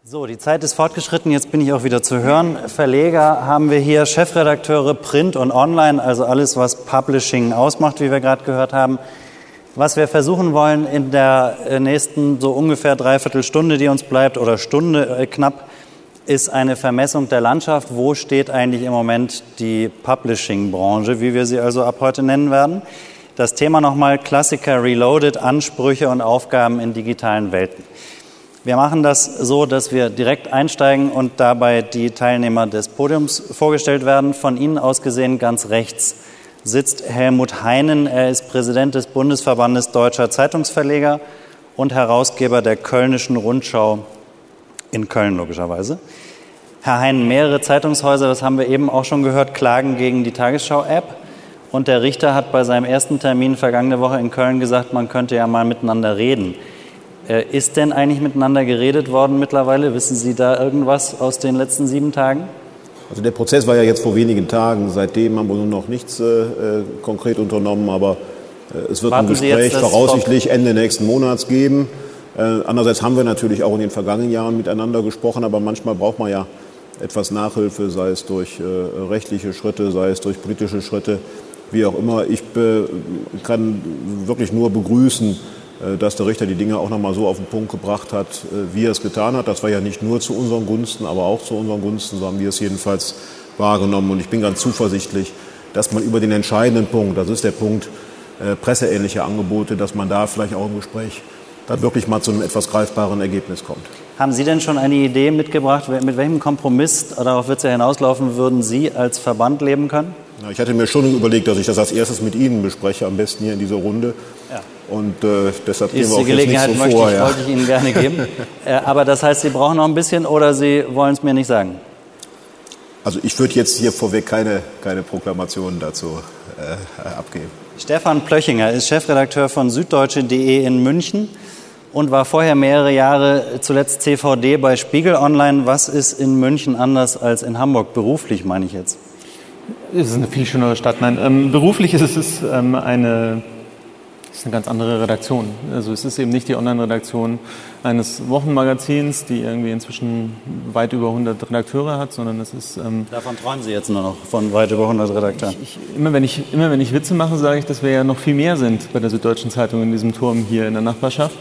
So, die Zeit ist fortgeschritten, jetzt bin ich auch wieder zu hören. Verleger haben wir hier, Chefredakteure Print und Online, also alles, was Publishing ausmacht, wie wir gerade gehört haben. Was wir versuchen wollen in der nächsten so ungefähr Dreiviertelstunde, die uns bleibt, oder Stunde knapp, ist eine Vermessung der Landschaft. Wo steht eigentlich im Moment die Publishing-Branche, wie wir sie also ab heute nennen werden? Das Thema nochmal: Klassiker Reloaded, Ansprüche und Aufgaben in digitalen Welten. Wir machen das so, dass wir direkt einsteigen und dabei die Teilnehmer des Podiums vorgestellt werden. Von Ihnen aus gesehen ganz rechts sitzt Helmut Heinen. Er ist Präsident des Bundesverbandes Deutscher Zeitungsverleger und Herausgeber der Kölnischen Rundschau in Köln logischerweise. Herr Heinen, mehrere Zeitungshäuser, das haben wir eben auch schon gehört, klagen gegen die Tagesschau-App. Und der Richter hat bei seinem ersten Termin vergangene Woche in Köln gesagt, man könnte ja mal miteinander reden. Ist denn eigentlich miteinander geredet worden mittlerweile? Wissen Sie da irgendwas aus den letzten 7 Tagen? Also der Prozess war ja jetzt vor wenigen Tagen. Seitdem haben wir nur noch nichts konkret unternommen. Aber es wird ein Gespräch voraussichtlich Ende nächsten Monats geben. Andererseits haben wir natürlich auch in den vergangenen Jahren miteinander gesprochen. Aber manchmal braucht man ja etwas Nachhilfe, sei es durch rechtliche Schritte, sei es durch politische Schritte, wie auch immer. Ich kann wirklich nur begrüßen, dass der Richter die Dinge auch noch mal so auf den Punkt gebracht hat, wie er es getan hat. Das war ja nicht nur zu unseren Gunsten, aber auch zu unseren Gunsten, so haben wir es jedenfalls wahrgenommen. Und ich bin ganz zuversichtlich, dass man über den entscheidenden Punkt, das ist der Punkt presseähnliche Angebote, dass man da vielleicht auch im Gespräch dann wirklich mal zu einem etwas greifbaren Ergebnis kommt. Haben Sie denn schon eine Idee mitgebracht, mit welchem Kompromiss, darauf wird es ja hinauslaufen, würden Sie als Verband leben können? Ja, ich hatte mir schon überlegt, dass ich das als erstes mit Ihnen bespreche, am besten hier in dieser Runde. Ja. Und deshalb gehen wir auch jetzt nicht so vor. Wollte ich Ihnen gerne geben. Aber das heißt, Sie brauchen noch ein bisschen oder Sie wollen es mir nicht sagen? Also ich würde jetzt hier vorweg keine Proklamationen dazu abgeben. Stefan Plöchinger ist Chefredakteur von süddeutsche.de in München und war vorher mehrere Jahre, zuletzt CVD bei Spiegel Online. Was ist in München anders als in Hamburg? Beruflich meine ich jetzt. Es ist eine viel schönere Stadt. Nein, beruflich ist es eine ganz andere Redaktion. Also es ist eben nicht die Online-Redaktion eines Wochenmagazins, die irgendwie inzwischen weit über 100 Redakteure hat, sondern es ist... Davon träumen Sie jetzt nur noch, von weit über 100 Redakteuren? Immer wenn ich Witze mache, sage ich, dass wir ja noch viel mehr sind bei der Süddeutschen Zeitung in diesem Turm hier in der Nachbarschaft.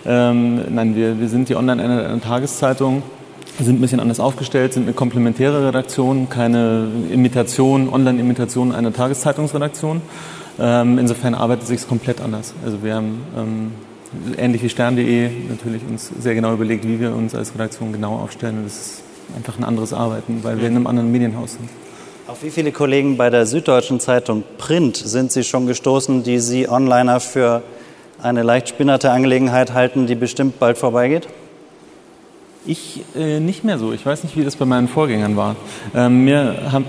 Nein, wir sind die Online eine Tageszeitung. Wir sind ein bisschen anders aufgestellt, sind eine komplementäre Redaktion, keine Online-Imitation einer Tageszeitungsredaktion. Insofern arbeitet es sich komplett anders. Also wir haben ähnlich wie stern.de natürlich uns sehr genau überlegt, wie wir uns als Redaktion genau aufstellen. Und das ist einfach ein anderes Arbeiten, weil wir in einem anderen Medienhaus sind. Auf wie viele Kollegen bei der Süddeutschen Zeitung Print sind Sie schon gestoßen, die Sie Onliner für eine leicht spinnerte Angelegenheit halten, die bestimmt bald vorbeigeht? Ich nicht mehr so. Ich weiß nicht, wie das bei meinen Vorgängern war. Mir haben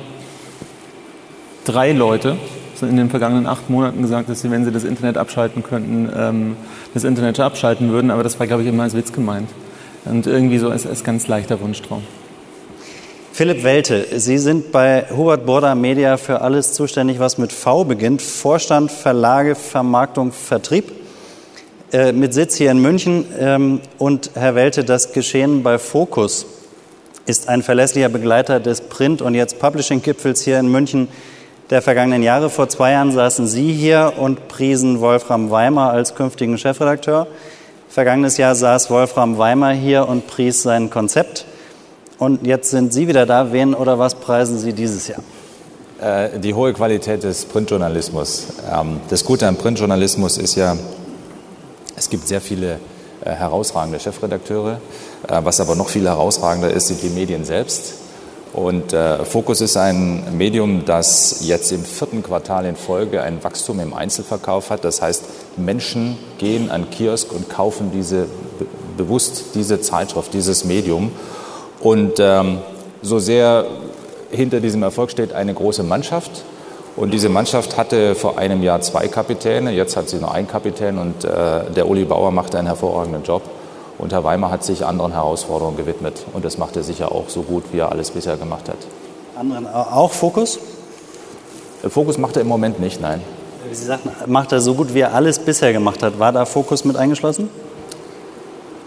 3 Leute in den vergangenen 8 Monaten gesagt, dass sie, wenn sie das Internet abschalten könnten, das Internet abschalten würden. Aber das war, glaube ich, immer als Witz gemeint. Und irgendwie so als ganz leichter Wunschtraum. Philipp Welte, Sie sind bei Hubert Burda Media für alles zuständig, was mit V beginnt. Vorstand, Verlage, Vermarktung, Vertrieb. Mit Sitz hier in München. Und Herr Welte, das Geschehen bei Focus ist ein verlässlicher Begleiter des Print- und jetzt Publishing-Gipfels hier in München der vergangenen Jahre. Vor 2 Jahren saßen Sie hier und priesen Wolfram Weimer als künftigen Chefredakteur. Vergangenes Jahr saß Wolfram Weimer hier und pries sein Konzept. Und jetzt sind Sie wieder da. Wen oder was preisen Sie dieses Jahr? Die hohe Qualität des Printjournalismus. Das Gute am Printjournalismus ist ja, es gibt sehr viele herausragende Chefredakteure. Was aber noch viel herausragender ist, sind die Medien selbst. Und Focus ist ein Medium, das jetzt im 4. Quartal in Folge ein Wachstum im Einzelverkauf hat. Das heißt, Menschen gehen an Kiosk und kaufen bewusst diese Zeitschrift, dieses Medium. Und so sehr hinter diesem Erfolg steht eine große Mannschaft. Und diese Mannschaft hatte vor einem Jahr 2 Kapitäne, jetzt hat sie nur einen Kapitän und der Uli Bauer macht einen hervorragenden Job. Und Herr Weimer hat sich anderen Herausforderungen gewidmet. Und das macht er sicher auch so gut, wie er alles bisher gemacht hat. Anderen auch Focus? Focus macht er im Moment nicht, nein. Wie Sie sagten, macht er so gut, wie er alles bisher gemacht hat. War da Focus mit eingeschlossen?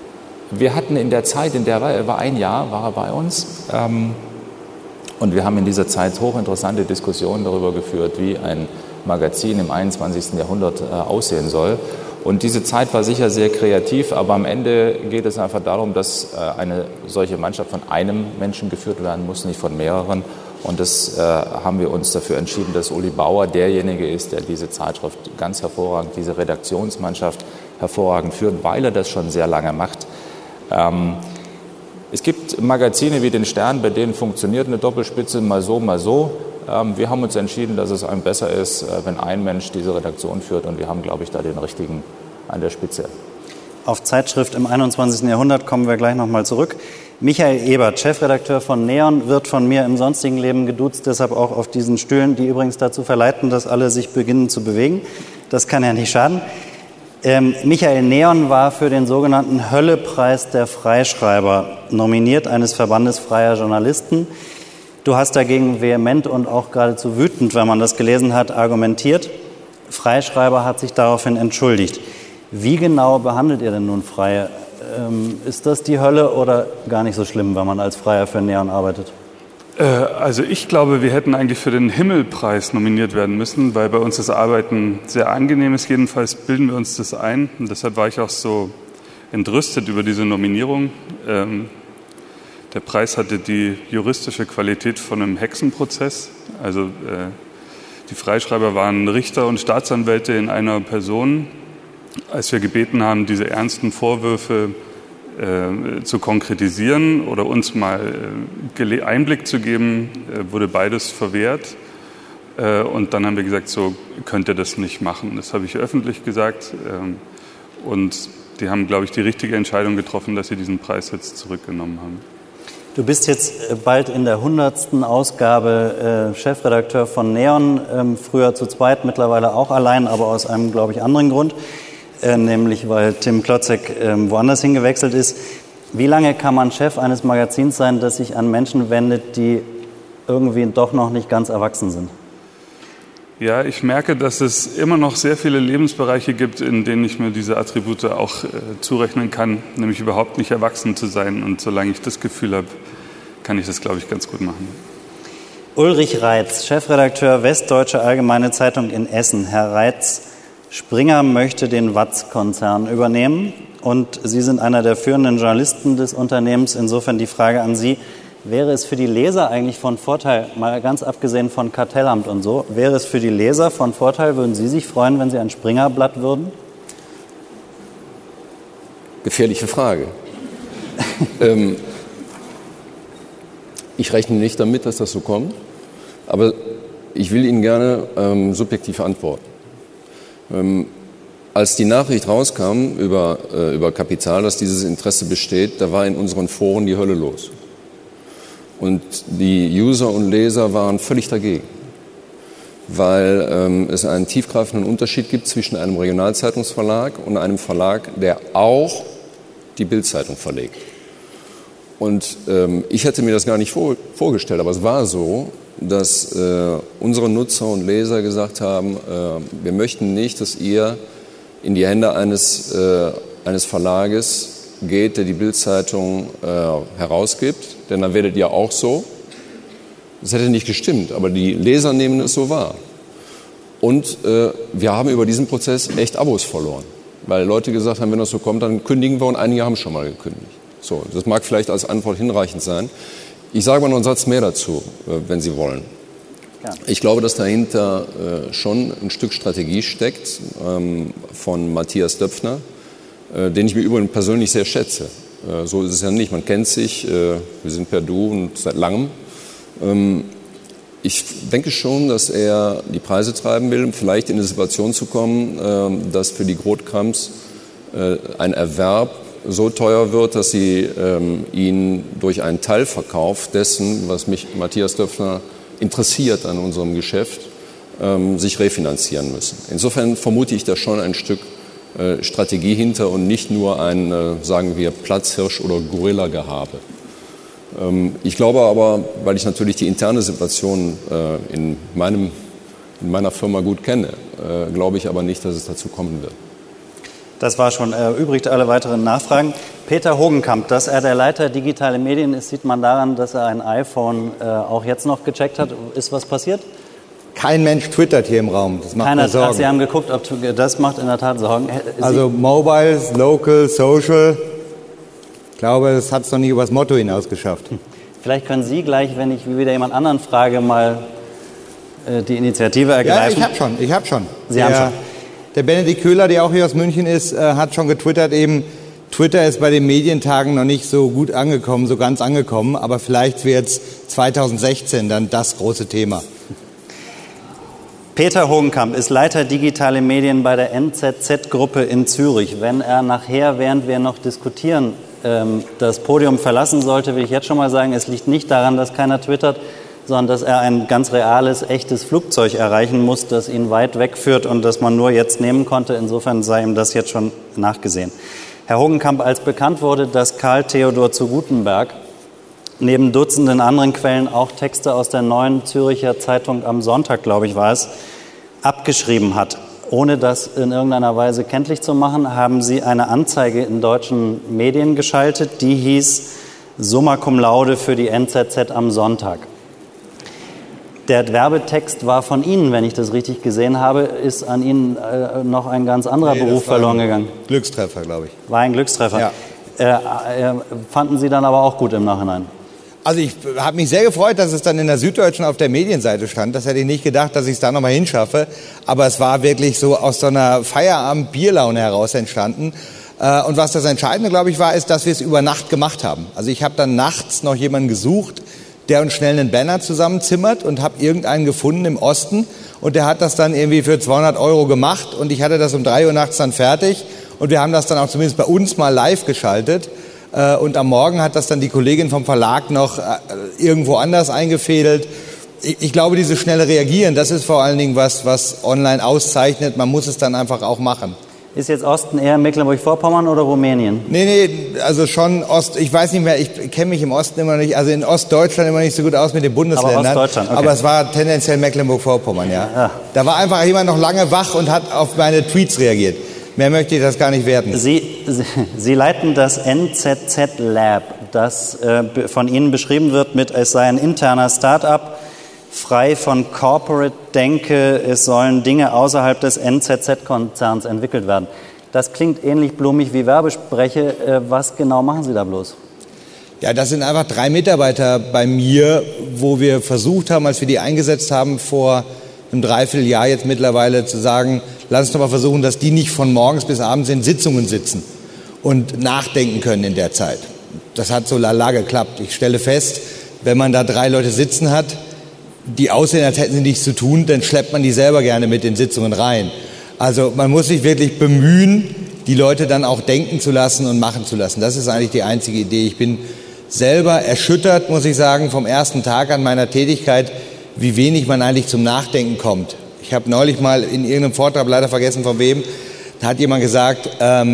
Wir hatten in der Zeit, in der er war, 1 Jahr war er bei uns, und wir haben in dieser Zeit hochinteressante Diskussionen darüber geführt, wie ein Magazin im 21. Jahrhundert aussehen soll. Und diese Zeit war sicher sehr kreativ, aber am Ende geht es einfach darum, dass eine solche Mannschaft von einem Menschen geführt werden muss, nicht von mehreren. Und das haben wir uns dafür entschieden, dass Uli Bauer derjenige ist, der diese Zeitschrift ganz hervorragend, diese Redaktionsmannschaft hervorragend führt, weil er das schon sehr lange macht. Es gibt Magazine wie den Stern, bei denen funktioniert eine Doppelspitze mal so, mal so. Wir haben uns entschieden, dass es einem besser ist, wenn ein Mensch diese Redaktion führt, und wir haben, glaube ich, da den richtigen an der Spitze. Auf Zeitschrift im 21. Jahrhundert kommen wir gleich nochmal zurück. Michael Ebert, Chefredakteur von Neon, wird von mir im sonstigen Leben geduzt, deshalb auch auf diesen Stühlen, die übrigens dazu verleiten, dass alle sich beginnen zu bewegen. Das kann ja nicht schaden. Michael, Neon war für den sogenannten Hölle-Preis der Freischreiber nominiert, eines Verbandes freier Journalisten. Du hast dagegen vehement und auch geradezu wütend, wenn man das gelesen hat, argumentiert. Freischreiber hat sich daraufhin entschuldigt. Wie genau behandelt ihr denn nun Freie? Ist das die Hölle oder gar nicht so schlimm, wenn man als Freier für Neon arbeitet? Also ich glaube, wir hätten eigentlich für den Himmelpreis nominiert werden müssen, weil bei uns das Arbeiten sehr angenehm ist. Jedenfalls bilden wir uns das ein. Und deshalb war ich auch so entrüstet über diese Nominierung. Der Preis hatte die juristische Qualität von einem Hexenprozess. Also die Freischreiber waren Richter und Staatsanwälte in einer Person. Als wir gebeten haben, diese ernsten Vorwürfe zu konkretisieren oder uns mal Einblick zu geben, wurde beides verwehrt. Und dann haben wir gesagt, so könnt ihr das nicht machen. Das habe ich öffentlich gesagt. Und die haben, glaube ich, die richtige Entscheidung getroffen, dass sie diesen Preis jetzt zurückgenommen haben. Du bist jetzt bald in der 100. Ausgabe Chefredakteur von Neon, früher zu zweit, mittlerweile auch allein, aber aus einem, glaube ich, anderen Grund. Nämlich weil Tim Klotzek woanders hingewechselt ist. Wie lange kann man Chef eines Magazins sein, das sich an Menschen wendet, die irgendwie doch noch nicht ganz erwachsen sind? Ja, ich merke, dass es immer noch sehr viele Lebensbereiche gibt, in denen ich mir diese Attribute auch zurechnen kann, nämlich überhaupt nicht erwachsen zu sein. Und solange ich das Gefühl habe, kann ich das, glaube ich, ganz gut machen. Ulrich Reitz, Chefredakteur Westdeutsche Allgemeine Zeitung in Essen. Herr Reitz, Springer möchte den Watz-Konzern übernehmen und Sie sind einer der führenden Journalisten des Unternehmens. Insofern die Frage an Sie, wäre es für die Leser eigentlich von Vorteil, mal ganz abgesehen von Kartellamt und so, wäre es für die Leser von Vorteil, würden Sie sich freuen, wenn Sie ein Springer-Blatt würden? Gefährliche Frage. Ich rechne nicht damit, dass das so kommt, aber ich will Ihnen gerne subjektiv antworten. Als die Nachricht rauskam über Kapital, dass dieses Interesse besteht, da war in unseren Foren die Hölle los. Und die User und Leser waren völlig dagegen, weil es einen tiefgreifenden Unterschied gibt zwischen einem Regionalzeitungsverlag und einem Verlag, der auch die Bild-Zeitung verlegt. Und ich hätte mir das gar nicht vorgestellt, aber es war so, dass unsere Nutzer und Leser gesagt haben, wir möchten nicht, dass ihr in die Hände eines Verlages geht, der die Bild-Zeitung herausgibt, denn dann werdet ihr auch so. Das hätte nicht gestimmt, aber die Leser nehmen es so wahr. Und wir haben über diesen Prozess echt Abos verloren, weil Leute gesagt haben, wenn das so kommt, dann kündigen wir, und einige haben schon mal gekündigt. So, das mag vielleicht als Antwort hinreichend sein. Ich sage mal noch einen Satz mehr dazu, wenn Sie wollen. Ja. Ich glaube, dass dahinter schon ein Stück Strategie steckt von Matthias Döpfner, den ich mir übrigens persönlich sehr schätze. So ist es ja nicht, man kennt sich, wir sind per Du und seit langem. Ich denke schon, dass er die Preise treiben will, vielleicht in eine Situation zu kommen, dass für die Grothkrams ein Erwerb so teuer wird, dass sie ihn durch einen Teilverkauf dessen, was mich Matthias Döpfner interessiert an unserem Geschäft, sich refinanzieren müssen. Insofern vermute ich da schon ein Stück Strategie hinter und nicht nur ein, sagen wir, Platzhirsch- oder Gorilla-Gehabe. Ich glaube aber, weil ich natürlich die interne Situation in meiner Firma gut kenne, glaube ich aber nicht, dass es dazu kommen wird. Das war schon erübrigt, alle weiteren Nachfragen. Peter Hogenkamp, dass er der Leiter digitale Medien ist, sieht man daran, dass er ein iPhone auch jetzt noch gecheckt hat. Ist was passiert? Kein Mensch twittert hier im Raum. Das macht mir Sorgen. Sie haben geguckt, ob das macht in der Tat Sorgen. Also Mobile, Local, Social. Ich glaube, das hat es noch nicht übers Motto hinaus geschafft. Vielleicht können Sie gleich, wenn ich wieder jemand anderen frage, mal die Initiative ergreifen. Ja, ich habe schon. Sie haben schon. Der Benedikt Köhler, der auch hier aus München ist, hat schon getwittert eben, Twitter ist bei den Medientagen noch nicht so gut angekommen, so ganz angekommen, aber vielleicht wird es 2016 dann das große Thema. Peter Hogenkamp ist Leiter digitale Medien bei der NZZ-Gruppe in Zürich. Wenn er nachher, während wir noch diskutieren, das Podium verlassen sollte, will ich jetzt schon mal sagen, es liegt nicht daran, dass keiner twittert, sondern dass er ein ganz reales, echtes Flugzeug erreichen muss, das ihn weit wegführt und das man nur jetzt nehmen konnte. Insofern sei ihm das jetzt schon nachgesehen. Herr Hogenkamp, als bekannt wurde, dass Karl Theodor zu Gutenberg neben Dutzenden anderen Quellen auch Texte aus der Neuen Zürcher Zeitung am Sonntag, glaube ich, war es, abgeschrieben hat. Ohne das in irgendeiner Weise kenntlich zu machen, haben Sie eine Anzeige in deutschen Medien geschaltet, die hieß Summa cum laude für die NZZ am Sonntag. Der Werbetext war von Ihnen, wenn ich das richtig gesehen habe. Ist an Ihnen noch ein ganz anderer Beruf verloren gegangen? Glückstreffer, glaube ich. War ein Glückstreffer. Ja. Fanden Sie dann aber auch gut im Nachhinein? Also ich habe mich sehr gefreut, dass es dann in der Süddeutschen auf der Medienseite stand. Das hätte ich nicht gedacht, dass ich es da nochmal hinschaffe. Aber es war wirklich so aus so einer Feierabend-Bierlaune heraus entstanden. Und was das Entscheidende, glaube ich, war, ist, dass wir es über Nacht gemacht haben. Also ich habe dann nachts noch jemanden gesucht, der uns schnell einen Banner zusammenzimmert und habe irgendeinen gefunden im Osten. Und der hat das dann irgendwie für 200 € gemacht. Und ich hatte das um 3 Uhr nachts dann fertig. Und wir haben das dann auch zumindest bei uns mal live geschaltet. Und am Morgen hat das dann die Kollegin vom Verlag noch irgendwo anders eingefädelt. Ich glaube, dieses schnelle Reagieren, das ist vor allen Dingen was online auszeichnet. Man muss es dann einfach auch machen. Ist jetzt Osten eher Mecklenburg-Vorpommern oder Rumänien? Nee, also schon Ost. Ich weiß nicht mehr, ich kenne mich im Osten immer nicht, also in Ostdeutschland immer nicht so gut aus mit den Bundesländern. Aber Ostdeutschland, okay. Aber es war tendenziell Mecklenburg-Vorpommern, ja. Da war einfach jemand noch lange wach und hat auf meine Tweets reagiert. Mehr möchte ich das gar nicht werten. Sie leiten das NZZ Lab, das von Ihnen beschrieben wird mit, es sei ein interner Start-up, frei von Corporate-Denke, es sollen Dinge außerhalb des NZZ-Konzerns entwickelt werden. Das klingt ähnlich blumig wie Werbespreche. Was genau machen Sie da bloß? Ja, das sind einfach 3 Mitarbeiter bei mir, wo wir versucht haben, als wir die eingesetzt haben, vor einem Dreivierteljahr jetzt mittlerweile zu sagen, lass uns doch mal versuchen, dass die nicht von morgens bis abends in Sitzungen sitzen und nachdenken können in der Zeit. Das hat so lala geklappt. Ich stelle fest, wenn man da 3 Leute sitzen hat, die aussehen, als hätten sie nichts zu tun, dann schleppt man die selber gerne mit in Sitzungen rein. Also man muss sich wirklich bemühen, die Leute dann auch denken zu lassen und machen zu lassen. Das ist eigentlich die einzige Idee. Ich bin selber erschüttert, muss ich sagen, vom ersten Tag an meiner Tätigkeit, wie wenig man eigentlich zum Nachdenken kommt. Ich habe neulich mal in irgendeinem Vortrag, leider vergessen von wem, da hat jemand gesagt,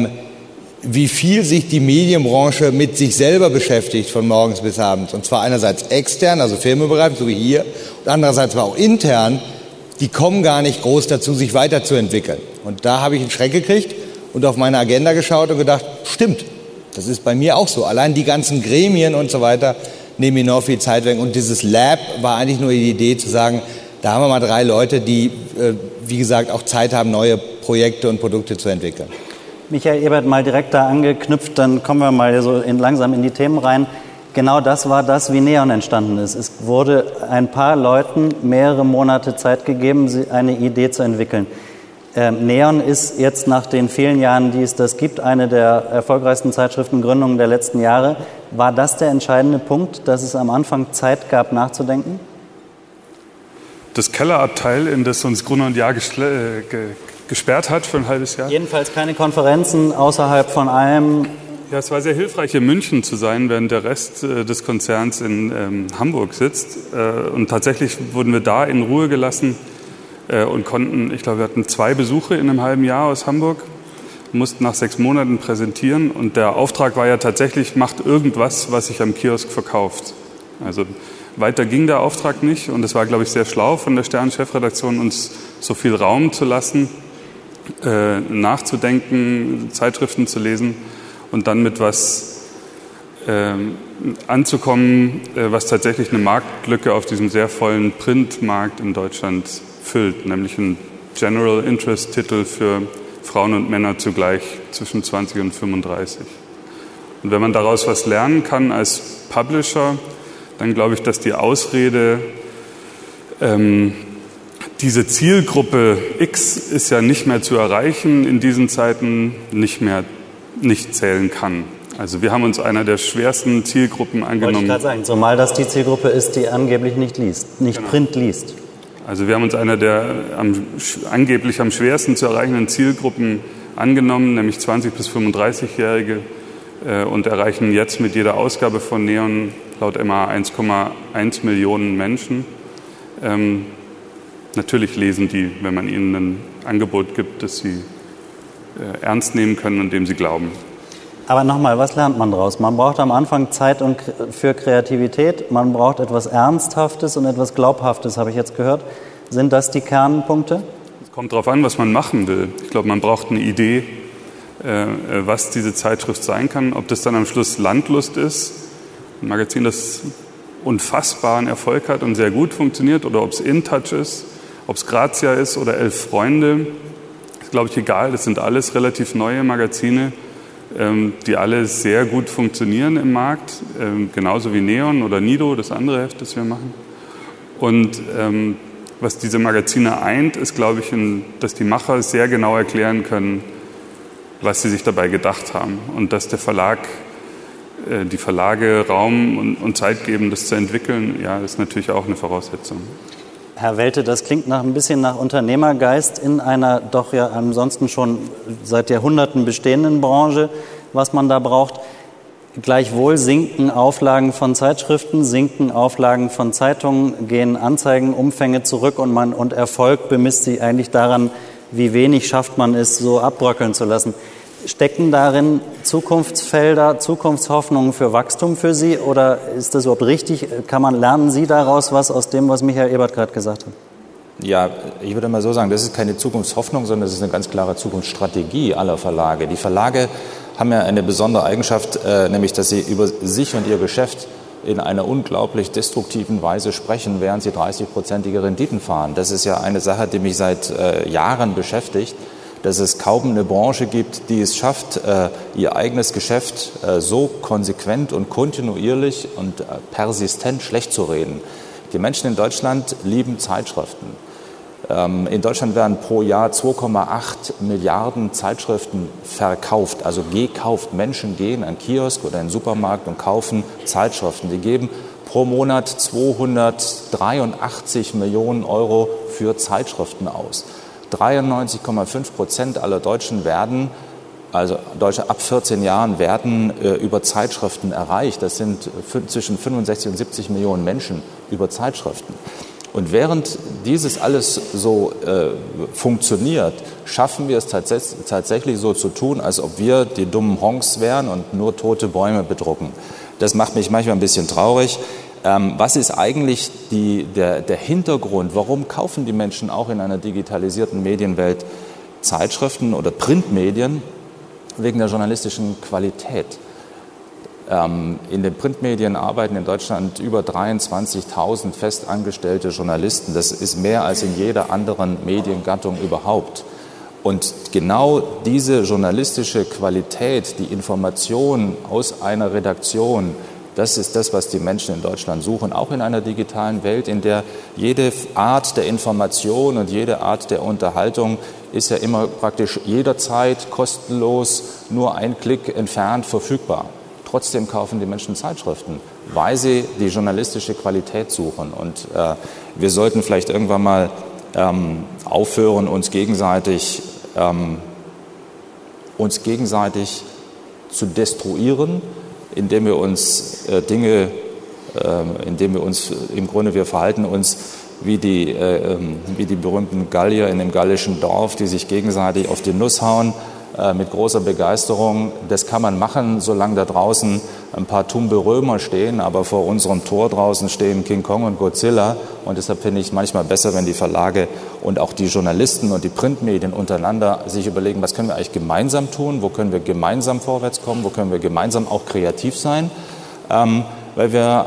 wie viel sich die Medienbranche mit sich selber beschäftigt von morgens bis abends. Und zwar einerseits extern, also Firmenbereich, so wie hier, und andererseits aber auch intern. Die kommen gar nicht groß dazu, sich weiterzuentwickeln. Und da habe ich einen Schreck gekriegt und auf meine Agenda geschaut und gedacht, stimmt, das ist bei mir auch so. Allein die ganzen Gremien und so weiter nehmen enorm viel Zeit weg. Und dieses Lab war eigentlich nur die Idee zu sagen, da haben wir mal 3 Leute, die, wie gesagt, auch Zeit haben, neue Projekte und Produkte zu entwickeln. Michael Ebert, mal direkt da angeknüpft, dann kommen wir mal so langsam in die Themen rein. Genau das war das, wie Neon entstanden ist. Es wurde ein paar Leuten mehrere Monate Zeit gegeben, eine Idee zu entwickeln. Neon ist jetzt nach den vielen Jahren, die es das gibt, eine der erfolgreichsten Zeitschriftengründungen der letzten Jahre. War das der entscheidende Punkt, dass es am Anfang Zeit gab, nachzudenken? Das Kellerabteil, in das uns Gruner und Jahr gesperrt hat für ein halbes Jahr. Jedenfalls keine Konferenzen außerhalb von allem. Ja, es war sehr hilfreich, in München zu sein, während der Rest des Konzerns in Hamburg sitzt. Und tatsächlich wurden wir da in Ruhe gelassen und konnten, ich glaube, wir hatten 2 Besuche in einem halben Jahr aus Hamburg, mussten nach 6 Monaten präsentieren. Und der Auftrag war ja tatsächlich, macht irgendwas, was sich am Kiosk verkauft. Also weiter ging der Auftrag nicht. Und es war, glaube ich, sehr schlau von der Stern-Chefredaktion, uns so viel Raum zu lassen, nachzudenken, Zeitschriften zu lesen. und dann mit was anzukommen, was tatsächlich eine Marktlücke auf diesem sehr vollen Printmarkt in Deutschland füllt, nämlich ein General Interest Titel für Frauen und Männer zugleich zwischen 20 und 35. Und wenn man daraus was lernen kann als Publisher, dann glaube ich, dass die Ausrede, diese Zielgruppe X ist ja nicht mehr zu erreichen, in diesen Zeiten nicht zählen kann. Also wir haben uns einer der schwersten Zielgruppen angenommen. Wollte ich gerade sagen, zumal das die Zielgruppe ist, die angeblich nicht Print liest. Also wir haben uns einer der angeblich am schwersten zu erreichenden Zielgruppen angenommen, nämlich 20- bis 35-Jährige, und erreichen jetzt mit jeder Ausgabe von Neon laut MA 1,1 Millionen Menschen. Natürlich lesen die, wenn man ihnen ein Angebot gibt, das sie ernst nehmen können und dem sie glauben. Aber nochmal, was lernt man daraus? Man braucht am Anfang Zeit für Kreativität, man braucht etwas Ernsthaftes und etwas Glaubhaftes, habe ich jetzt gehört. Sind das die Kernpunkte? Es kommt darauf an, was man machen will. Ich glaube, man braucht eine Idee, was diese Zeitschrift sein kann. Ob das dann am Schluss Landlust ist, ein Magazin, das unfassbaren Erfolg hat und sehr gut funktioniert, oder ob es InTouch ist, ob es Grazia ist oder 11 Freunde, ist, glaube ich, egal. Das sind alles relativ neue Magazine, die alle sehr gut funktionieren im Markt, genauso wie Neon oder Nido, das andere Heft, das wir machen. Und was diese Magazine eint, ist, glaube ich, dass die Macher sehr genau erklären können, was sie sich dabei gedacht haben, und dass die Verlage Raum und Zeit geben, das zu entwickeln, ja, ist natürlich auch eine Voraussetzung. Herr Welte, das klingt ein bisschen nach Unternehmergeist in einer doch ja ansonsten schon seit Jahrhunderten bestehenden Branche, was man da braucht. Gleichwohl sinken Auflagen von Zeitschriften, sinken Auflagen von Zeitungen, gehen Anzeigenumfänge zurück und Erfolg bemisst sich eigentlich daran, wie wenig schafft man es, so abbröckeln zu lassen. Stecken darin Zukunftsfelder, Zukunftshoffnungen für Wachstum für Sie, oder ist das überhaupt richtig? Lernen Sie daraus was aus dem, was Michael Ebert gerade gesagt hat? Ja, ich würde mal so sagen, das ist keine Zukunftshoffnung, sondern das ist eine ganz klare Zukunftsstrategie aller Verlage. Die Verlage haben ja eine besondere Eigenschaft, nämlich dass sie über sich und ihr Geschäft in einer unglaublich destruktiven Weise sprechen, während sie 30-prozentige Renditen fahren. Das ist ja eine Sache, die mich seit Jahren beschäftigt, dass es kaum eine Branche gibt, die es schafft, ihr eigenes Geschäft so konsequent und kontinuierlich und persistent schlecht zu reden. Die Menschen in Deutschland lieben Zeitschriften. In Deutschland werden pro Jahr 2,8 Milliarden Zeitschriften verkauft, also gekauft. Menschen gehen an einen Kiosk oder in den Supermarkt und kaufen Zeitschriften. Die geben pro Monat 283 Millionen Euro für Zeitschriften aus. 93,5% aller Deutschen also Deutsche ab 14 Jahren werden über Zeitschriften erreicht. Das sind zwischen 65 und 70 Millionen Menschen über Zeitschriften. Und während dieses alles so funktioniert, schaffen wir es tatsächlich so zu tun, als ob wir die dummen Honks wären und nur tote Bäume bedrucken. Das macht mich manchmal ein bisschen traurig. Was ist eigentlich der Hintergrund? Warum kaufen die Menschen auch in einer digitalisierten Medienwelt Zeitschriften oder Printmedien? Wegen der journalistischen Qualität. In den Printmedien arbeiten in Deutschland über 23.000 festangestellte Journalisten. Das ist mehr als in jeder anderen Mediengattung überhaupt. Und genau diese journalistische Qualität, die Information aus einer Redaktion, das ist das, was die Menschen in Deutschland suchen, auch in einer digitalen Welt, in der jede Art der Information und jede Art der Unterhaltung ist ja immer praktisch jederzeit kostenlos, nur ein Klick entfernt verfügbar. Trotzdem kaufen die Menschen Zeitschriften, weil sie die journalistische Qualität suchen. Und wir sollten vielleicht irgendwann mal aufhören, uns gegenseitig zu destruieren, indem wir uns wir verhalten uns wie die berühmten Gallier in dem gallischen Dorf, die sich gegenseitig auf die Nuss hauen. mit großer Begeisterung. Das kann man machen, solange da draußen ein paar tumbe Römer stehen, aber vor unserem Tor draußen stehen King Kong und Godzilla. Und deshalb finde ich es manchmal besser, wenn die Verlage und auch die Journalisten und die Printmedien untereinander sich überlegen, was können wir eigentlich gemeinsam tun, wo können wir gemeinsam vorwärts kommen, wo können wir gemeinsam auch kreativ sein, weil wir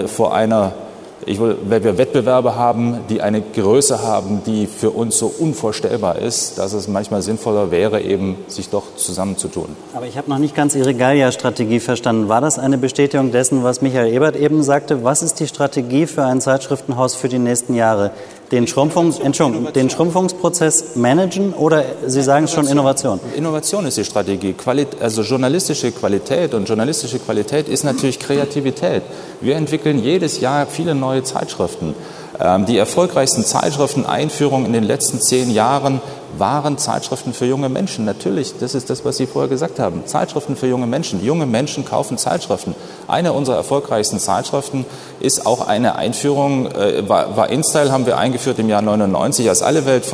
weil wir Wettbewerbe haben, die eine Größe haben, die für uns so unvorstellbar ist, dass es manchmal sinnvoller wäre, eben sich doch zusammenzutun. Aber ich habe noch nicht ganz Ihre Gallia-Strategie verstanden. War das eine Bestätigung dessen, was Michael Ebert eben sagte? Was ist die Strategie für ein Zeitschriftenhaus für die nächsten Jahre? Den Schrumpfungsprozess managen oder Sie sagen es schon Innovation? Innovation ist die Strategie. Also journalistische Qualität, und journalistische Qualität ist natürlich Kreativität. Wir entwickeln jedes Jahr viele neue Zeitschriften. Die erfolgreichsten Zeitschrifteneinführungen in den letzten 10 Jahren waren Zeitschriften für junge Menschen. Natürlich, das ist das, was Sie vorher gesagt haben. Zeitschriften für junge Menschen. Junge Menschen kaufen Zeitschriften. Eine unserer erfolgreichsten Zeitschriften ist auch eine Einführung, war InStyle, haben wir eingeführt im Jahr 99, als alle Welt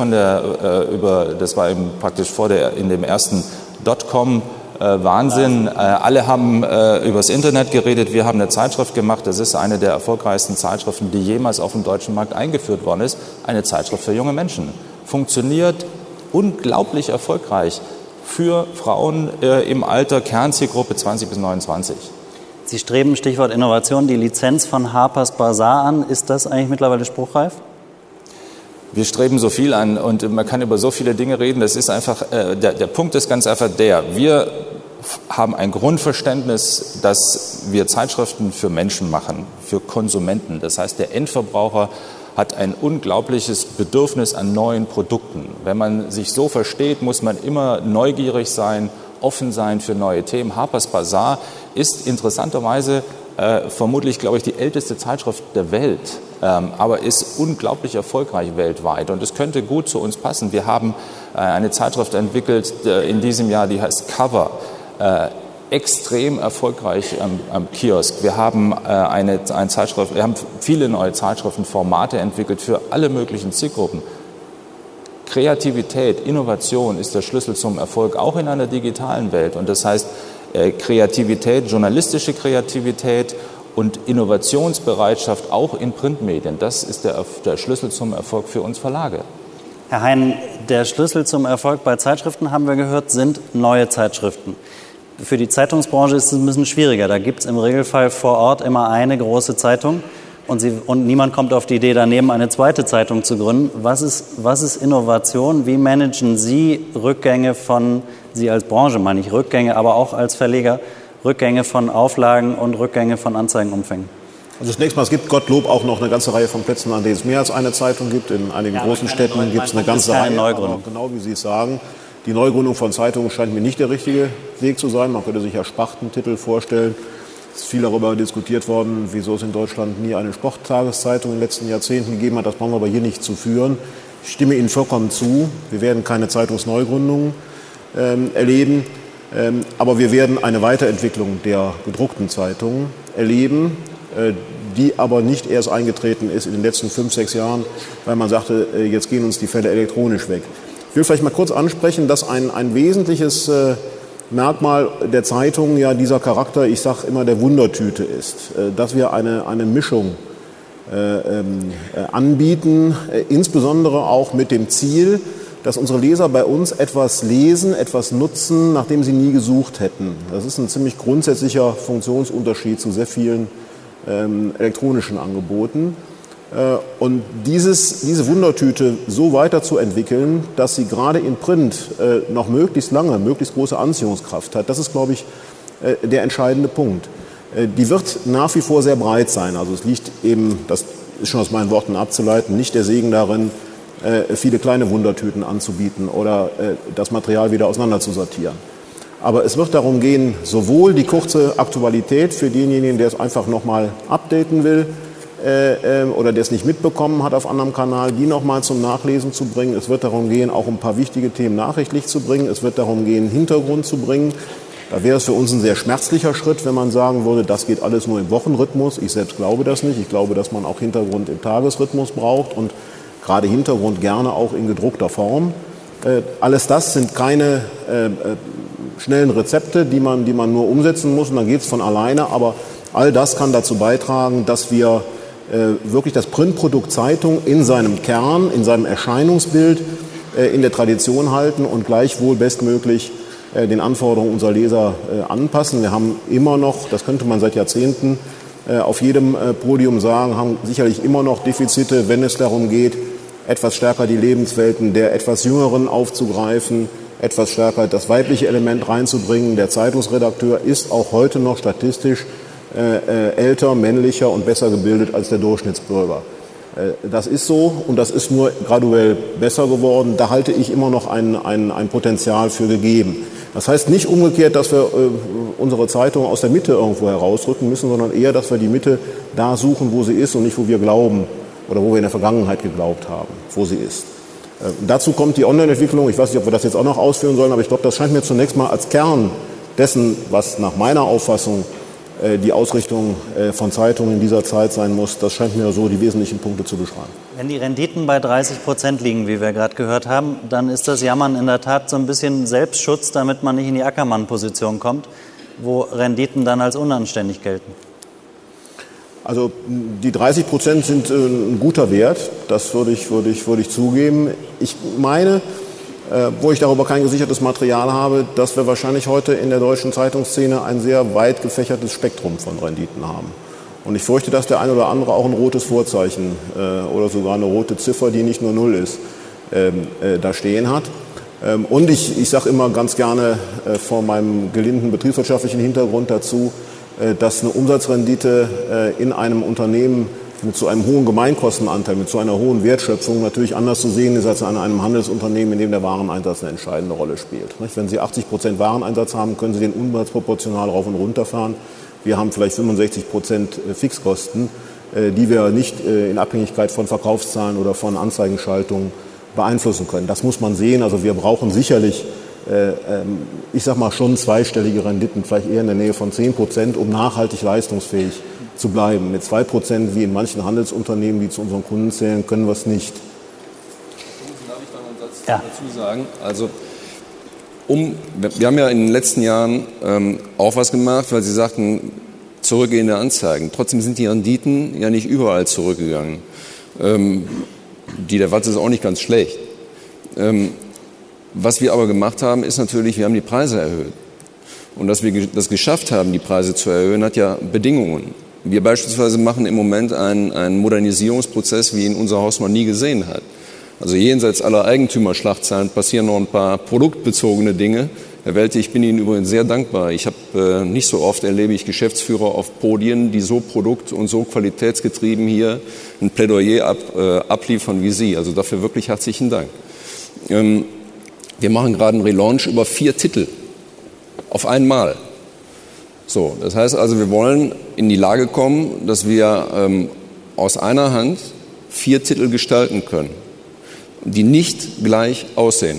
das war eben praktisch in dem ersten Dotcom Wahnsinn. Alle haben übers Internet geredet. Wir haben eine Zeitschrift gemacht. Das ist eine der erfolgreichsten Zeitschriften, die jemals auf dem deutschen Markt eingeführt worden ist. Eine Zeitschrift für junge Menschen. Funktioniert unglaublich erfolgreich für Frauen im Alter Kernzielgruppe 20 bis 29. Sie streben, Stichwort Innovation, die Lizenz von Harper's Bazaar an. Ist das eigentlich mittlerweile spruchreif? Wir streben so viel an und man kann über so viele Dinge reden. Das ist einfach, der Punkt ist ganz einfach wir haben ein Grundverständnis, dass wir Zeitschriften für Menschen machen, für Konsumenten. Das heißt, der Endverbraucher hat ein unglaubliches Bedürfnis an neuen Produkten. Wenn man sich so versteht, muss man immer neugierig sein, offen sein für neue Themen. Harper's Bazaar ist interessanterweise vermutlich, glaube ich, die älteste Zeitschrift der Welt, aber ist unglaublich erfolgreich weltweit. Und es könnte gut zu uns passen. Wir haben eine Zeitschrift entwickelt in diesem Jahr, die heißt Cover. Extrem erfolgreich am Kiosk. Wir haben wir haben viele neue Zeitschriftenformate entwickelt für alle möglichen Zielgruppen. Kreativität, Innovation ist der Schlüssel zum Erfolg, auch in einer digitalen Welt. Und das heißt, Kreativität, journalistische Kreativität und Innovationsbereitschaft auch in Printmedien, das ist der Schlüssel zum Erfolg für uns Verlage. Herr Hein, der Schlüssel zum Erfolg bei Zeitschriften, haben wir gehört, sind neue Zeitschriften. Für die Zeitungsbranche ist es ein bisschen schwieriger. Da gibt es im Regelfall vor Ort immer eine große Zeitung und niemand kommt auf die Idee, daneben eine zweite Zeitung zu gründen. Was ist Innovation? Wie managen Sie Rückgänge Sie als Branche meine ich Rückgänge, aber auch als Verleger, Rückgänge von Auflagen und Rückgänge von Anzeigenumfängen? Also zunächst mal, es gibt Gottlob auch noch eine ganze Reihe von Plätzen, an denen es mehr als eine Zeitung gibt. In einigen großen Städten gibt es eine ganze Reihe. Genau wie Sie es sagen. Die Neugründung von Zeitungen scheint mir nicht der richtige Weg zu sein. Man könnte sich ja Spartentitel vorstellen. Es ist viel darüber diskutiert worden, wieso es in Deutschland nie eine Sporttageszeitung in den letzten Jahrzehnten gegeben hat. Das brauchen wir aber hier nicht zu führen. Ich stimme Ihnen vollkommen zu. Wir werden keine Zeitungsneugründungen erleben. Aber wir werden eine Weiterentwicklung der gedruckten Zeitungen erleben, die aber nicht erst eingetreten ist in den letzten 5, 6 Jahren, weil man sagte, jetzt gehen uns die Fälle elektronisch weg. Ich will vielleicht mal kurz ansprechen, dass ein wesentliches Merkmal der Zeitung ja dieser Charakter, ich sage immer, der Wundertüte ist. Dass wir eine Mischung anbieten, insbesondere auch mit dem Ziel, dass unsere Leser bei uns etwas lesen, etwas nutzen, nach dem sie nie gesucht hätten. Das ist ein ziemlich grundsätzlicher Funktionsunterschied zu sehr vielen elektronischen Angeboten. Und diese Wundertüte so weiterzuentwickeln, dass sie gerade in Print noch möglichst lange, möglichst große Anziehungskraft hat, das ist, glaube ich, der entscheidende Punkt. Die wird nach wie vor sehr breit sein. Also es liegt eben, das ist schon aus meinen Worten abzuleiten, nicht der Segen darin, viele kleine Wundertüten anzubieten oder das Material wieder auseinanderzusortieren. Aber es wird darum gehen, sowohl die kurze Aktualität für denjenigen, der es einfach nochmal updaten will, oder der es nicht mitbekommen hat auf anderem Kanal, die nochmal zum Nachlesen zu bringen. Es wird darum gehen, auch ein paar wichtige Themen nachrichtlich zu bringen. Es wird darum gehen, Hintergrund zu bringen. Da wäre es für uns ein sehr schmerzlicher Schritt, wenn man sagen würde, das geht alles nur im Wochenrhythmus. Ich selbst glaube das nicht. Ich glaube, dass man auch Hintergrund im Tagesrhythmus braucht und gerade Hintergrund gerne auch in gedruckter Form. Alles das sind keine schnellen Rezepte, die man nur umsetzen muss und dann geht es von alleine. Aber all das kann dazu beitragen, dass wir wirklich das Printprodukt Zeitung in seinem Kern, in seinem Erscheinungsbild in der Tradition halten und gleichwohl bestmöglich den Anforderungen unserer Leser anpassen. Wir haben immer noch, das könnte man seit Jahrzehnten auf jedem Podium sagen, haben sicherlich immer noch Defizite, wenn es darum geht, etwas stärker die Lebenswelten der etwas Jüngeren aufzugreifen, etwas stärker das weibliche Element reinzubringen. Der Zeitungsredakteur ist auch heute noch statistisch älter, männlicher und besser gebildet als der Durchschnittsbürger. Das ist so und das ist nur graduell besser geworden. Da halte ich immer noch ein Potenzial für gegeben. Das heißt nicht umgekehrt, dass wir unsere Zeitung aus der Mitte irgendwo herausrücken müssen, sondern eher, dass wir die Mitte da suchen, wo sie ist und nicht, wo wir glauben oder wo wir in der Vergangenheit geglaubt haben, wo sie ist. Dazu kommt die Online-Entwicklung. Ich weiß nicht, ob wir das jetzt auch noch ausführen sollen, aber ich glaube, das scheint mir zunächst mal als Kern dessen, was nach meiner Auffassung die Ausrichtung von Zeitungen in dieser Zeit sein muss. Das scheint mir so die wesentlichen Punkte zu beschreiben. Wenn die Renditen bei 30% liegen, wie wir gerade gehört haben, dann ist das Jammern in der Tat so ein bisschen Selbstschutz, damit man nicht in die Ackermann-Position kommt, wo Renditen dann als unanständig gelten. Also die 30% sind ein guter Wert, das würde ich zugeben. Ich meine, wo ich darüber kein gesichertes Material habe, dass wir wahrscheinlich heute in der deutschen Zeitungsszene ein sehr weit gefächertes Spektrum von Renditen haben. Und ich fürchte, dass der eine oder andere auch ein rotes Vorzeichen oder sogar eine rote Ziffer, die nicht nur 0 ist, da stehen hat. Und ich sage immer ganz gerne vor meinem gelinden betriebswirtschaftlichen Hintergrund dazu, dass eine Umsatzrendite in einem Unternehmen mit so einem hohen Gemeinkostenanteil, mit so einer hohen Wertschöpfung natürlich anders zu sehen ist als in einem Handelsunternehmen, in dem der Wareneinsatz eine entscheidende Rolle spielt. Wenn Sie 80% Wareneinsatz haben, können Sie den umsatzproportional rauf und runter fahren. Wir haben vielleicht 65% Fixkosten, die wir nicht in Abhängigkeit von Verkaufszahlen oder von Anzeigenschaltungen beeinflussen können. Das muss man sehen. Also wir brauchen sicherlich, ich sag mal, schon zweistellige Renditen, vielleicht eher in der Nähe von 10%, um nachhaltig leistungsfähig zu bleiben. Mit 2% wie in manchen Handelsunternehmen, die zu unseren Kunden zählen, können wir es nicht. Darf ich da noch einen Satz dazu sagen? Also wir haben ja in den letzten Jahren auch was gemacht, weil Sie sagten, zurückgehende Anzeigen. Trotzdem sind die Renditen ja nicht überall zurückgegangen. Die der Watz ist auch nicht ganz schlecht. Was wir aber gemacht haben, ist natürlich, wir haben die Preise erhöht. Und dass wir das geschafft haben, die Preise zu erhöhen, hat ja Bedingungen. Wir beispielsweise machen im Moment einen Modernisierungsprozess, wie ihn unser Haus noch nie gesehen hat. Also jenseits aller Eigentümerschlagzeilen passieren noch ein paar produktbezogene Dinge. Herr Welte, ich bin Ihnen übrigens sehr dankbar. Ich habe nicht so oft erlebe ich Geschäftsführer auf Podien, die so produkt- und so qualitätsgetrieben hier ein Plädoyer abliefern wie Sie. Also dafür wirklich herzlichen Dank. Wir machen gerade einen Relaunch über 4 Titel auf einmal. So, das heißt also, wir wollen in die Lage kommen, dass wir aus einer Hand 4 Titel gestalten können, die nicht gleich aussehen.